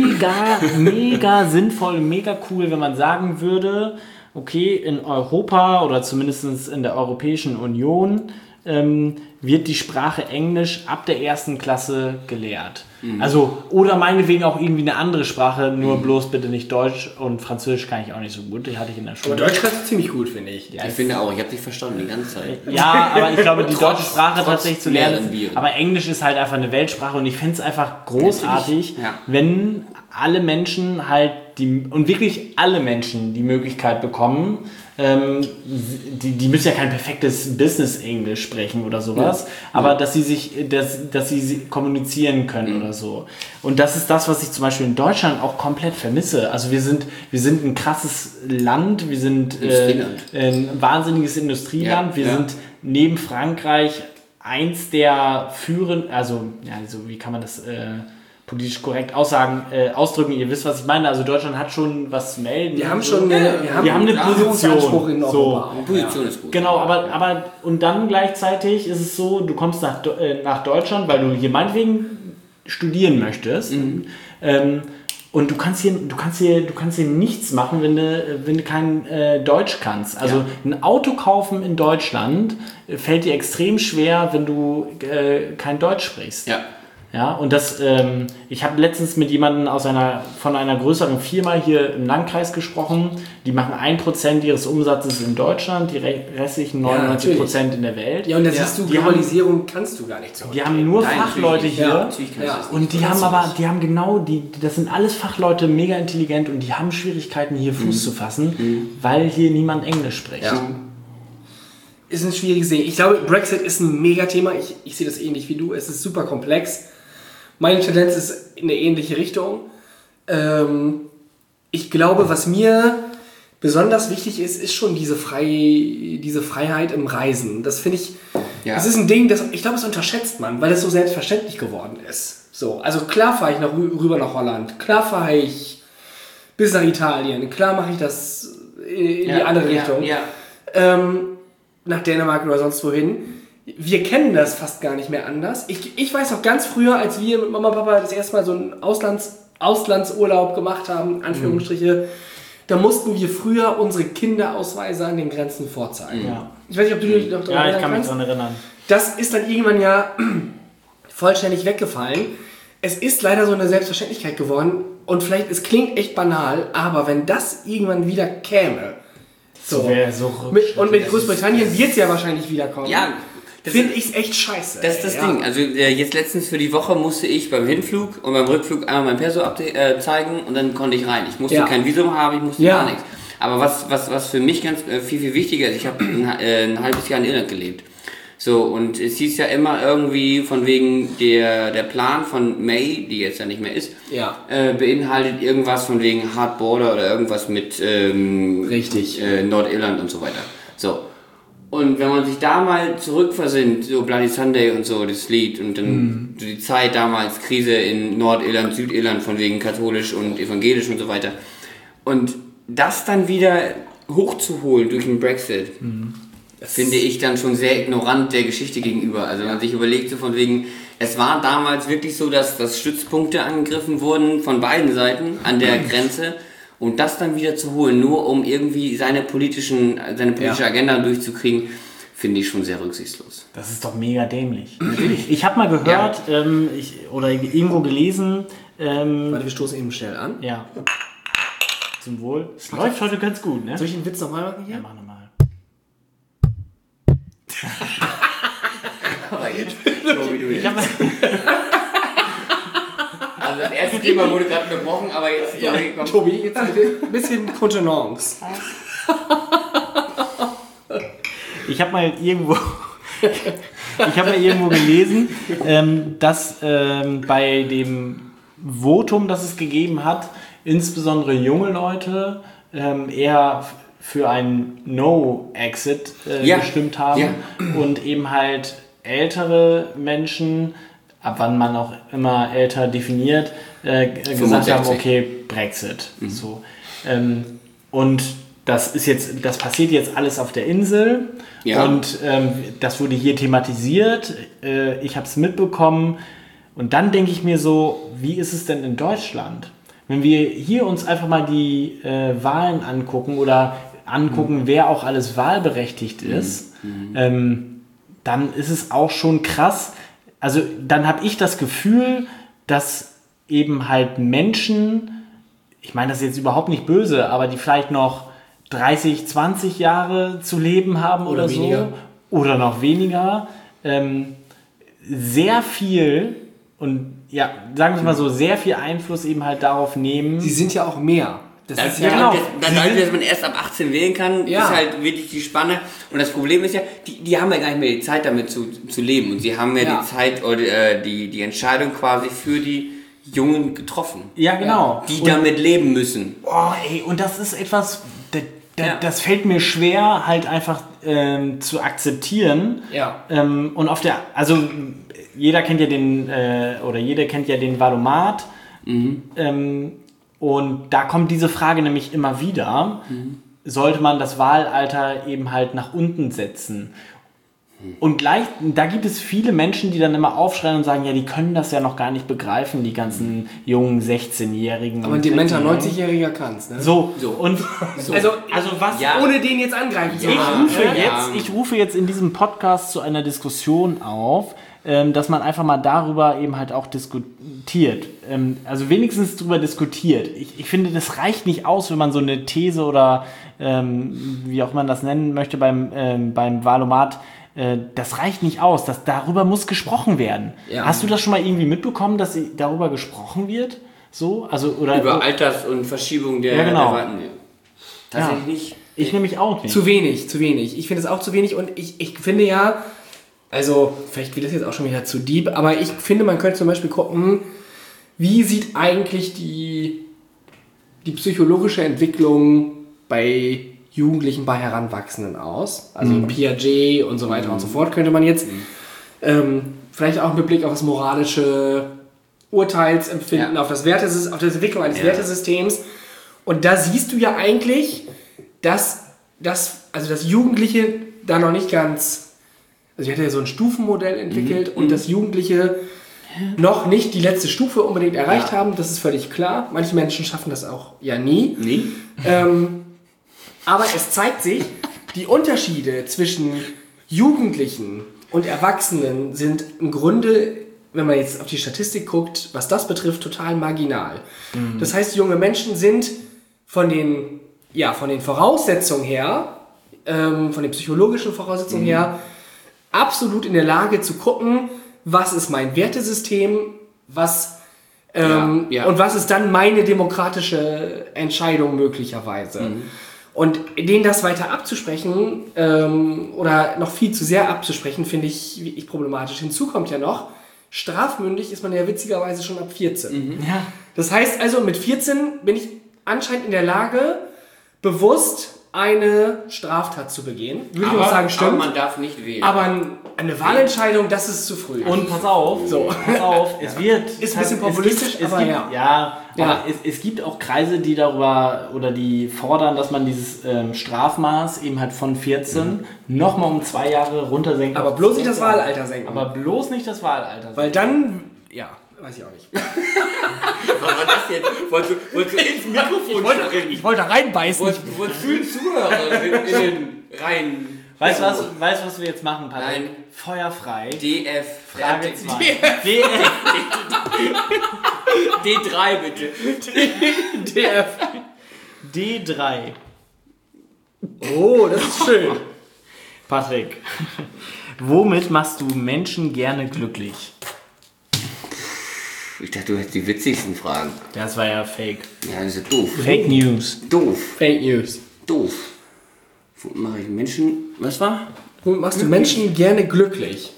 mega sinnvoll, mega cool, wenn man sagen würde, okay, in Europa oder zumindest in der Europäischen Union wird die Sprache Englisch ab der 1. Klasse gelehrt. Also, oder meinetwegen auch irgendwie eine andere Sprache, nur bloß bitte nicht Deutsch, und Französisch kann ich auch nicht so gut, die hatte ich in der Schule. Aber Deutsch kannst du ziemlich gut, finde ich. Ich finde auch, ich habe dich verstanden die ganze Zeit. Ja, aber ich glaube, die deutsche Sprache trotz tatsächlich zu lernen. Viren. Aber Englisch ist halt einfach eine Weltsprache und ich finde es einfach großartig, wenn alle Menschen halt und wirklich alle Menschen die Möglichkeit bekommen, die müssen ja kein perfektes Business-Englisch sprechen oder sowas, aber dass sie kommunizieren können oder so. Und das ist das, was ich zum Beispiel in Deutschland auch komplett vermisse. Also wir sind ein krasses Land, wir sind ein wahnsinniges Industrieland, wir sind neben Frankreich eins der führenden, wie kann man das politisch korrekt ausdrücken, ihr wisst, was ich meine. Also Deutschland hat schon was zu melden. Wir haben schon eine Position in Europa. Die Position ist gut. Genau, aber und dann gleichzeitig ist es so, du kommst nach Deutschland, weil du hier meinetwegen studieren möchtest. Und du kannst hier nichts machen, wenn du kein Deutsch kannst. Also ein Auto kaufen in Deutschland fällt dir extrem schwer, wenn du kein Deutsch sprichst. Ja, und ich habe letztens mit jemandem von einer größeren Firma hier im Landkreis gesprochen. Die machen 1% ihres Umsatzes in Deutschland, die restlichen 99% in der Welt. Ja, und da siehst du, Globalisierung kannst du gar nicht so. Die haben nur Fachleute hier. Und das sind alles Fachleute, mega intelligent, und die haben Schwierigkeiten, hier Fuß zu fassen, weil hier niemand Englisch spricht. Ja. Ist ein schwieriges Ding. Ich glaube, Brexit ist ein Megathema. Ich sehe das ähnlich wie du. Es ist super komplex. Meine Tendenz ist in eine ähnliche Richtung. Ich glaube, was mir besonders wichtig ist schon diese Freiheit im Reisen. Das finde ich, das ist ein Ding, ich glaube, das unterschätzt man, weil es so selbstverständlich geworden ist. So, also klar fahre ich rüber nach Holland, klar fahre ich bis nach Italien, klar mache ich das in die andere Richtung. Nach Dänemark oder sonst wohin. Wir kennen das fast gar nicht mehr anders. Ich weiß noch ganz früher, als wir mit Mama und Papa das erste Mal so einen Auslandsurlaub gemacht haben, Anführungsstriche, da mussten wir früher unsere Kinderausweise an den Grenzen vorzeigen. Ja. Ich weiß nicht, ob du dich noch daran erinnern kannst. Ja, ich kann mich daran erinnern. Das ist dann irgendwann vollständig weggefallen. Es ist leider so eine Selbstverständlichkeit geworden, und vielleicht, es klingt echt banal, aber wenn das irgendwann wieder käme, mit Großbritannien wird es ja wahrscheinlich wiederkommen. Ja, finde ich es echt scheiße. Das ist das Ding. Also jetzt letztens für die Woche musste ich beim Hinflug und beim Rückflug einmal mein Perso zeigen, und dann konnte ich rein. Ich musste kein Visum haben, ich musste gar nichts. Aber was für mich ganz viel wichtiger ist, ich habe ein halbes Jahr in Irland gelebt. So, und es hieß ja immer irgendwie von wegen der Plan von May, die jetzt ja nicht mehr ist, beinhaltet irgendwas von wegen Hard Border oder irgendwas mit Nordirland und so weiter. So. Und wenn man sich da mal zurückversinnt, so Bloody Sunday und so, das Lied, und dann die Zeit damals, Krise in Nordirland, Südirland, von wegen katholisch und evangelisch und so weiter. Und das dann wieder hochzuholen durch den Brexit, finde ich dann schon sehr ignorant der Geschichte gegenüber. Also wenn man sich überlegt, so von wegen, es war damals wirklich so, dass Stützpunkte angegriffen wurden von beiden Seiten an der Grenze. Und das dann wieder zu holen, nur um irgendwie seine politische Agenda durchzukriegen, finde ich schon sehr rücksichtslos. Das ist doch mega dämlich. Ich habe mal gehört oder irgendwo gelesen... Warte, wir stoßen eben schnell an. Ja. Zum Wohl. Es läuft heute ganz gut, ne? Soll ich den Witz nochmal machen hier? Ja, mach nochmal. Aber jetzt, so wie du jetzt. Also das erste Thema wurde gerade gebrochen, aber jetzt... Ja, Tobi, jetzt ein bisschen Contenance. Ich habe mal irgendwo gelesen, dass bei dem Votum, das es gegeben hat, insbesondere junge Leute eher für ein No-Exit gestimmt haben und eben halt ältere Menschen, ab wann man auch immer älter definiert, gesagt haben, okay, Brexit. So. Und das passiert jetzt alles auf der Insel und das wurde hier thematisiert. Ich habe es mitbekommen und dann denke ich mir so, wie ist es denn in Deutschland? Wenn wir hier uns einfach mal die Wahlen angucken oder angucken, wer auch alles wahlberechtigt ist, dann ist es auch schon krass. Also dann habe ich das Gefühl, dass eben halt Menschen, ich meine das ist jetzt überhaupt nicht böse, aber die vielleicht noch 30, 20 Jahre zu leben haben oder weniger. So oder noch weniger, sehr viel und ja, sagen wir mal so, sehr viel Einfluss eben halt darauf nehmen. Sie sind ja auch mehr. Das ist ja genau. Dadurch, dass man erst ab 18 wählen kann, Ja. ist halt wirklich die Spanne. Und das Problem ist ja, die haben ja gar nicht mehr die Zeit damit zu leben. Und sie haben ja die Zeit oder die Entscheidung quasi für die Jungen getroffen. Ja, genau. Die damit leben müssen. Oh, ey, und das ist etwas, das fällt mir schwer, halt einfach zu akzeptieren. Ja. Und also jeder kennt ja den Valomat. Und da kommt diese Frage nämlich immer wieder. Sollte man das Wahlalter eben halt nach unten setzen? Und da gibt es viele Menschen, die dann immer aufschreien und sagen, ja, die können das ja noch gar nicht begreifen, die ganzen jungen 16-Jährigen. Aber ein dementer 90-Jähriger kann's, ne? So. Und Also was... Ja. ohne den jetzt angreifen zu wollen. Ich rufe jetzt in diesem Podcast zu einer Diskussion auf, dass man einfach mal darüber eben halt auch diskutiert. Also wenigstens darüber diskutiert. Ich finde, das reicht nicht aus, wenn man so eine These oder wie auch man das nennen möchte beim Valomat, das reicht nicht aus. Darüber muss gesprochen werden. Ja. Hast du das schon mal irgendwie mitbekommen, dass darüber gesprochen wird? So? Also, oder Über Alters- und Verschiebung der Erwartungen. Tatsächlich nicht. Ich nämlich auch nicht. Zu wenig. Ich finde es auch zu wenig und ich finde ja, also vielleicht wird das jetzt auch schon wieder zu deep, aber ich finde, man könnte zum Beispiel gucken, wie sieht eigentlich die psychologische Entwicklung bei Jugendlichen, bei Heranwachsenden aus? Also Piaget und so weiter und so fort könnte man jetzt vielleicht auch mit Blick auf das moralische Urteilsempfinden, auf das auf die Entwicklung eines Wertesystems. Und da siehst du ja eigentlich, dass das Jugendliche da noch nicht ganz... Also ich hatte ja so ein Stufenmodell entwickelt und dass Jugendliche noch nicht die letzte Stufe unbedingt erreicht haben, das ist völlig klar. Manche Menschen schaffen das auch ja nie. Aber es zeigt sich, die Unterschiede zwischen Jugendlichen und Erwachsenen sind im Grunde, wenn man jetzt auf die Statistik guckt, was das betrifft, total marginal. Das heißt, junge Menschen sind von den Voraussetzungen her, von den psychologischen Voraussetzungen her, absolut in der Lage zu gucken, was ist mein Wertesystem, und was ist dann meine demokratische Entscheidung möglicherweise. Und denen das weiter abzusprechen oder noch viel zu sehr abzusprechen, finde ich wirklich problematisch. Hinzu kommt ja noch, strafmündig ist man ja witzigerweise schon ab 14. Ja. Das heißt also, mit 14 bin ich anscheinend in der Lage, bewusst eine Straftat zu begehen. Würde ich auch sagen, stimmt. Aber man darf nicht wählen. Aber eine Wahlentscheidung, das ist zu früh. Und pass auf, es wird... Ist ein bisschen populistisch, aber ja. Aber es gibt auch Kreise, die darüber oder die fordern, dass man dieses Strafmaß eben halt von 14 nochmal um 2 Jahre runtersenkt. Aber bloß nicht das Wahlalter senken. Aber bloß nicht das Wahlalter. Weil dann, weiß ich auch nicht. Was war das jetzt? Wolltest du ins Mikrofon springen? Ich wollte da reinbeißen. Wolltest du den Zuhörer in den Reihen... Weißt du, was wir jetzt machen, Patrick? Nein. Feuerfrei. DF. Frage 2. D3 bitte. DF. D3. Oh, das ist schön. Patrick, womit machst du Menschen gerne glücklich? Ich dachte, du hättest die witzigsten Fragen. Das war ja fake. Ja, das ist ja doof. Fake News. Doof. Fake News. Doof. Womit mache ich Menschen... Was war? Womit machst du Menschen gerne glücklich?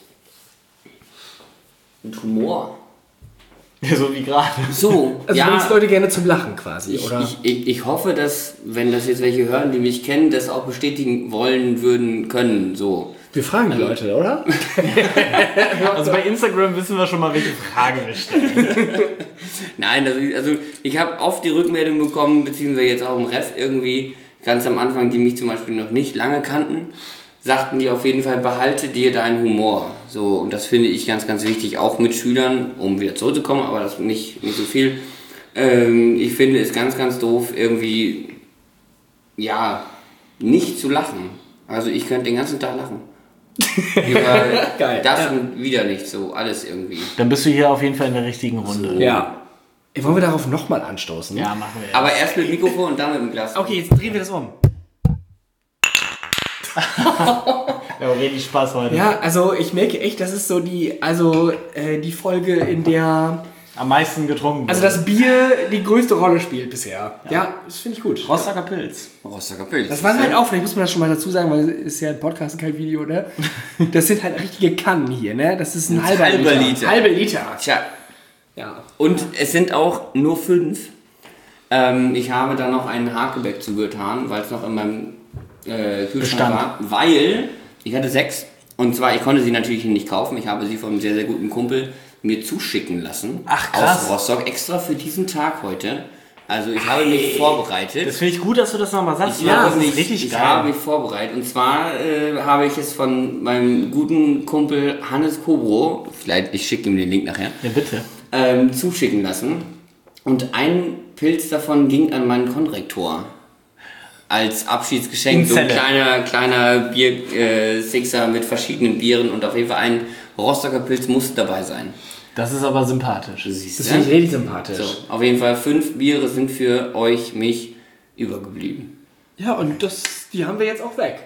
Mit Humor. So wie gerade. So, Also du bringst Leute gerne zum Lachen quasi, oder? Ich hoffe, dass, wenn das jetzt welche hören, die mich kennen, das auch bestätigen wollen, würden, können, so. Wir fragen die Leute, oder? Also bei Instagram wissen wir schon mal, welche Frage wir stellen. Nein, also ich habe oft die Rückmeldung bekommen, beziehungsweise jetzt auch im Rest irgendwie, ganz am Anfang, die mich zum Beispiel noch nicht lange kannten, sagten die auf jeden Fall, behalte dir deinen Humor. So, und das finde ich ganz, ganz wichtig, auch mit Schülern, um wieder zurückzukommen, aber das nicht so viel. Ich finde es ganz, ganz doof, irgendwie, ja, nicht zu lachen. Also ich könnte den ganzen Tag lachen. Über Geil, das ja. und wieder nicht so, alles irgendwie. Dann bist du hier auf jeden Fall in der richtigen Runde. Ja. Wollen wir darauf nochmal anstoßen? Ja, machen wir. Aber erst mit Mikrofon und dann mit dem Glas. Okay, jetzt drehen wir das um. Ja, richtig Spaß heute. Ja, also ich merke echt, das ist so die Folge, in der Am meisten getrunken. also das Bier die größte Rolle spielt bisher. Ja, das finde ich gut. Rostocker Pilz. Rostocker Pilz. Das waren halt auch, vielleicht muss man das schon mal dazu sagen, weil es ist ja ein Podcast, kein Video, ne? Das sind halt richtige Kannen hier, ne? Das ist ein halber Liter. Halbe Liter. Tja, Ja. und es sind auch nur 5. Ich habe da noch einen Hakebeck zugetan, weil es noch in meinem Kühlschrank Bestand. war. Weil ich hatte 6. Und zwar, ich konnte sie natürlich nicht kaufen. Ich habe sie von einem sehr, sehr guten Kumpel mir zuschicken lassen. Ach, krass. Aus Rostock, extra für diesen Tag heute. Also ich habe mich vorbereitet. Das finde ich gut, dass du das nochmal sagst. Ja, das ist richtig ich geil. habe mich vorbereitet. Und zwar habe ich es von meinem guten Kumpel Hannes Kobro, vielleicht, ich schicke ihm den Link nachher, Ja, bitte. zuschicken lassen. Und ein Pilz davon ging an meinen Konrektor. Als Abschiedsgeschenk. In So ein Zelle. kleiner Bier-Sixer mit verschiedenen Bieren. Und auf jeden Fall ein Rostocker Pilz muss dabei sein. Das ist aber sympathisch. Siehst Das du? finde ich richtig sympathisch. So, auf jeden Fall 5 Biere sind für euch, mich übergeblieben. Ja, und die haben wir jetzt auch weg.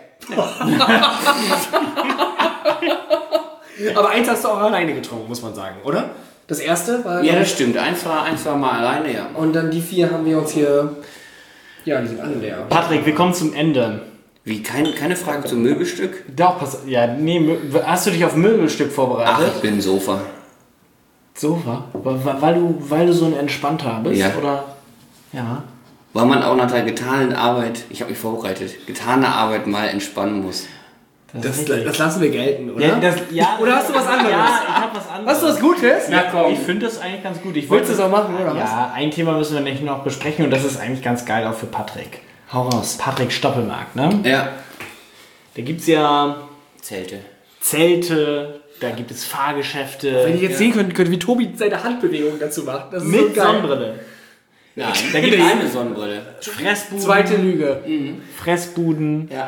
Aber eins hast du auch alleine getrunken, muss man sagen, oder? Das erste war... Ja, das stimmt. Eins war mal alleine, ja. Und dann die 4 haben wir uns hier... Ja, die sind alle leer. Patrick, wir kommen zum Ende. Wie, keine Frage zum Möbelstück? Doch, pass. Ja, nee, hast du dich auf Möbelstück Ach, vorbereitet? ich bin ein Sofa. Sofa? Weil du so ein Entspannter bist? Ja. Oder? Ja. Weil man auch nach der getanen Arbeit, ich habe mich vorbereitet, getane Arbeit mal entspannen muss. Das lassen wir gelten, oder? Ja, Oder hast du was anderes? Ja, ich habe was anderes. Hast du was Gutes? Ja, komm. Ich finde das eigentlich ganz gut. Willst du es auch machen, oder was? Ja, ein Thema müssen wir nicht noch besprechen und das ist eigentlich ganz geil auch für Patrick. Hau raus. Patrick Stoppelmark, ne? Ja. Da gibt es ja Zelte. Zelte, da gibt es Fahrgeschäfte. Wenn ihr jetzt sehen könnt, wie Tobi seine Handbewegung dazu macht. Das ist so Mit geil. Sonnenbrille. Nein, Da gibt es keine Sonnenbrille. Fressbuden. Zweite Lüge. Fressbuden. Ja.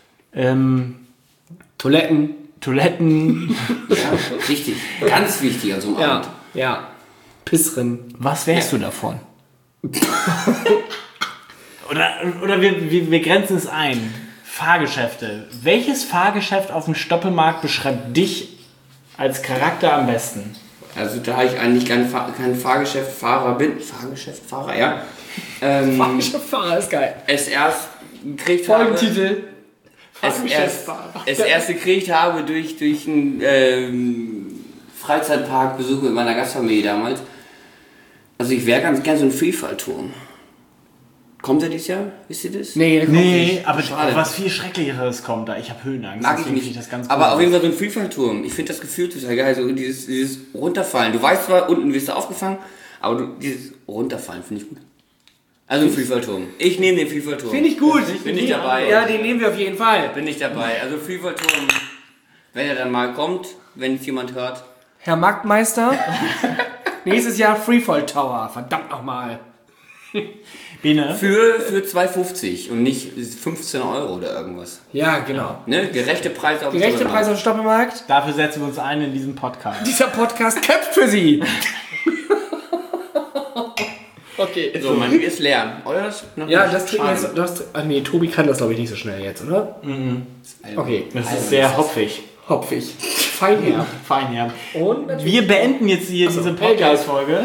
Toiletten. Ja, wichtig. Ganz wichtig an so einem Abend. Ja. Pissrin. Was wärst du davon? oder wir grenzen es ein. Fahrgeschäfte. welches Fahrgeschäft auf dem Stoppelmarkt beschreibt dich als Charakter am besten? Also da ich eigentlich kein Fahrgeschäftfahrer bin, Fahrgeschäftfahrer, ja. Fahrgeschäftfahrer ist geil. Es erst gekriegt habe, Folgentitel. es erst gekriegt habe durch einen Freizeitparkbesuch mit meiner Gastfamilie damals. Also ich wäre ganz gern so ein Freefallturm. Kommt der dieses Jahr? Wisst ihr das? Nee, der kommt Nee, nicht. aber Schade. was viel Schrecklicheres kommt da. Ich habe Höhenangst. Mag ich deswegen nicht. finde das ganz Aber gut. auf jeden Fall so ein Freefallturm. Ich finde das Gefühl total geil. So dieses Runterfallen. Du weißt zwar, unten wirst du aufgefangen, aber dieses Runterfallen finde ich gut. Also ein Freefallturm. Ich nehme den Freefallturm. Finde ich gut. Bin ich dabei. Ja, den nehmen wir auf jeden Fall. Bin ich dabei. Also Freefallturm, wenn er dann mal kommt, wenn es jemand hört. Herr Marktmeister, nächstes Jahr Freefall Tower. Verdammt nochmal. Bene, Für 2,50 und nicht 15 Euro oder irgendwas. Ja, genau. Ne? Gerechte Preise auf dem Gerechte Supermarkt. Preise auf dem Stoppelmarkt. dafür setzen wir uns ein in diesem Podcast. Dieser Podcast kämpft für Sie. Okay. So, mein Bier ist leer. Euer ist noch Ja, nicht. das trinken wir Schade. jetzt. Ach nee, Tobi kann das glaube ich nicht so schnell jetzt, oder? Okay. Das ist sehr hopfig. Hopfig. Feinherb. Feinherb. Und natürlich Wir beenden jetzt hier diese Podcast-Folge.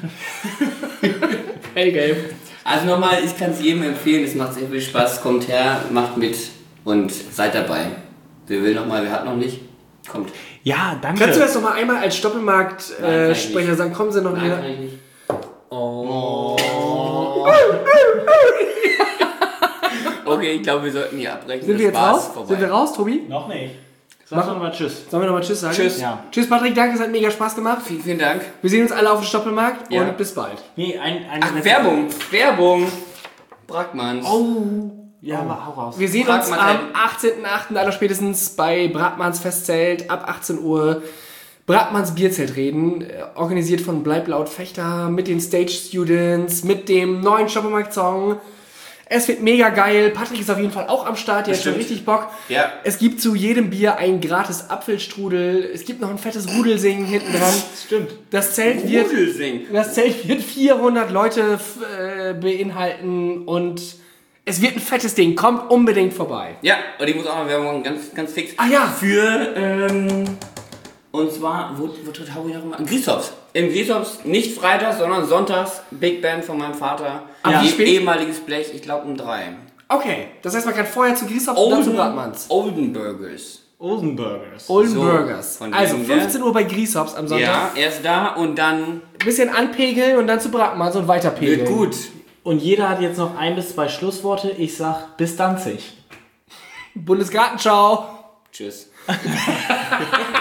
hellgelb. Also nochmal, ich kann es jedem empfehlen, es macht sehr viel Spaß. Kommt her, macht mit und seid dabei. Wer will nochmal, wer hat noch nicht, kommt. Ja, danke. Kannst du das noch mal einmal als Nein, kann ich Stoppelmarkt-Sprecher nicht. sagen? Kommen Sie noch Nein, wieder? kann ich nicht. Okay, ich glaube, wir sollten hier abbrechen. Sind wir jetzt Das war's, raus? vorbei. Sind wir raus, Tobi? Noch nicht. Sag doch mal Tschüss. Sollen wir nochmal Tschüss sagen? Tschüss. Ja. Tschüss, Patrick, danke, es hat mega Spaß gemacht. Vielen, vielen Dank. Wir sehen uns alle auf dem Stoppelmarkt Ja. und bis bald. Nee, Ach, Werbung. Brackmanns. Ja, mal hau raus. Wir sehen uns Brackmanns am 18.08. allerspätestens bei Brackmanns Festzelt ab 18 Uhr. Brackmanns Bierzelt reden, organisiert von Bleib laut Fechter mit den Stage Students, mit dem neuen Stoppelmarkt-Song. Es wird mega geil. Patrick ist auf jeden Fall auch am Start. Der hat schon Bestimmt. richtig Bock. Ja. Es gibt zu jedem Bier ein gratis Apfelstrudel. Es gibt noch ein fettes Rudelsingen hinten dran. Stimmt. Das Zelt wird 400 Leute beinhalten und es wird ein fettes Ding. Kommt unbedingt vorbei. Ja, und ich muss auch noch Werbung machen, ganz fix. Ah ja. Für, und zwar, wo tritt Howie noch immer? In Grieshoffs. Im Grieshoffs, nicht freitags, sondern sonntags. Big Band von meinem Vater. Ah, wie spät? Ehemaliges Blech, ich glaube um 3. Okay, das heißt, man kann vorher zu Grieshoff und dann zu Brackmanns. Olden Burgers. Oldenburgers. Olden So, Burgers. von Also wegen, 15 Uhr bei Grieshoffs am Sonntag. Ja, erst da und dann Bisschen anpegeln und dann zu Brackmanns und weiter pegeln. wird gut. Und jeder hat jetzt noch 1 bis 2 Schlussworte. Ich sag bis Danzig. Bundesgartenschau. Tschüss.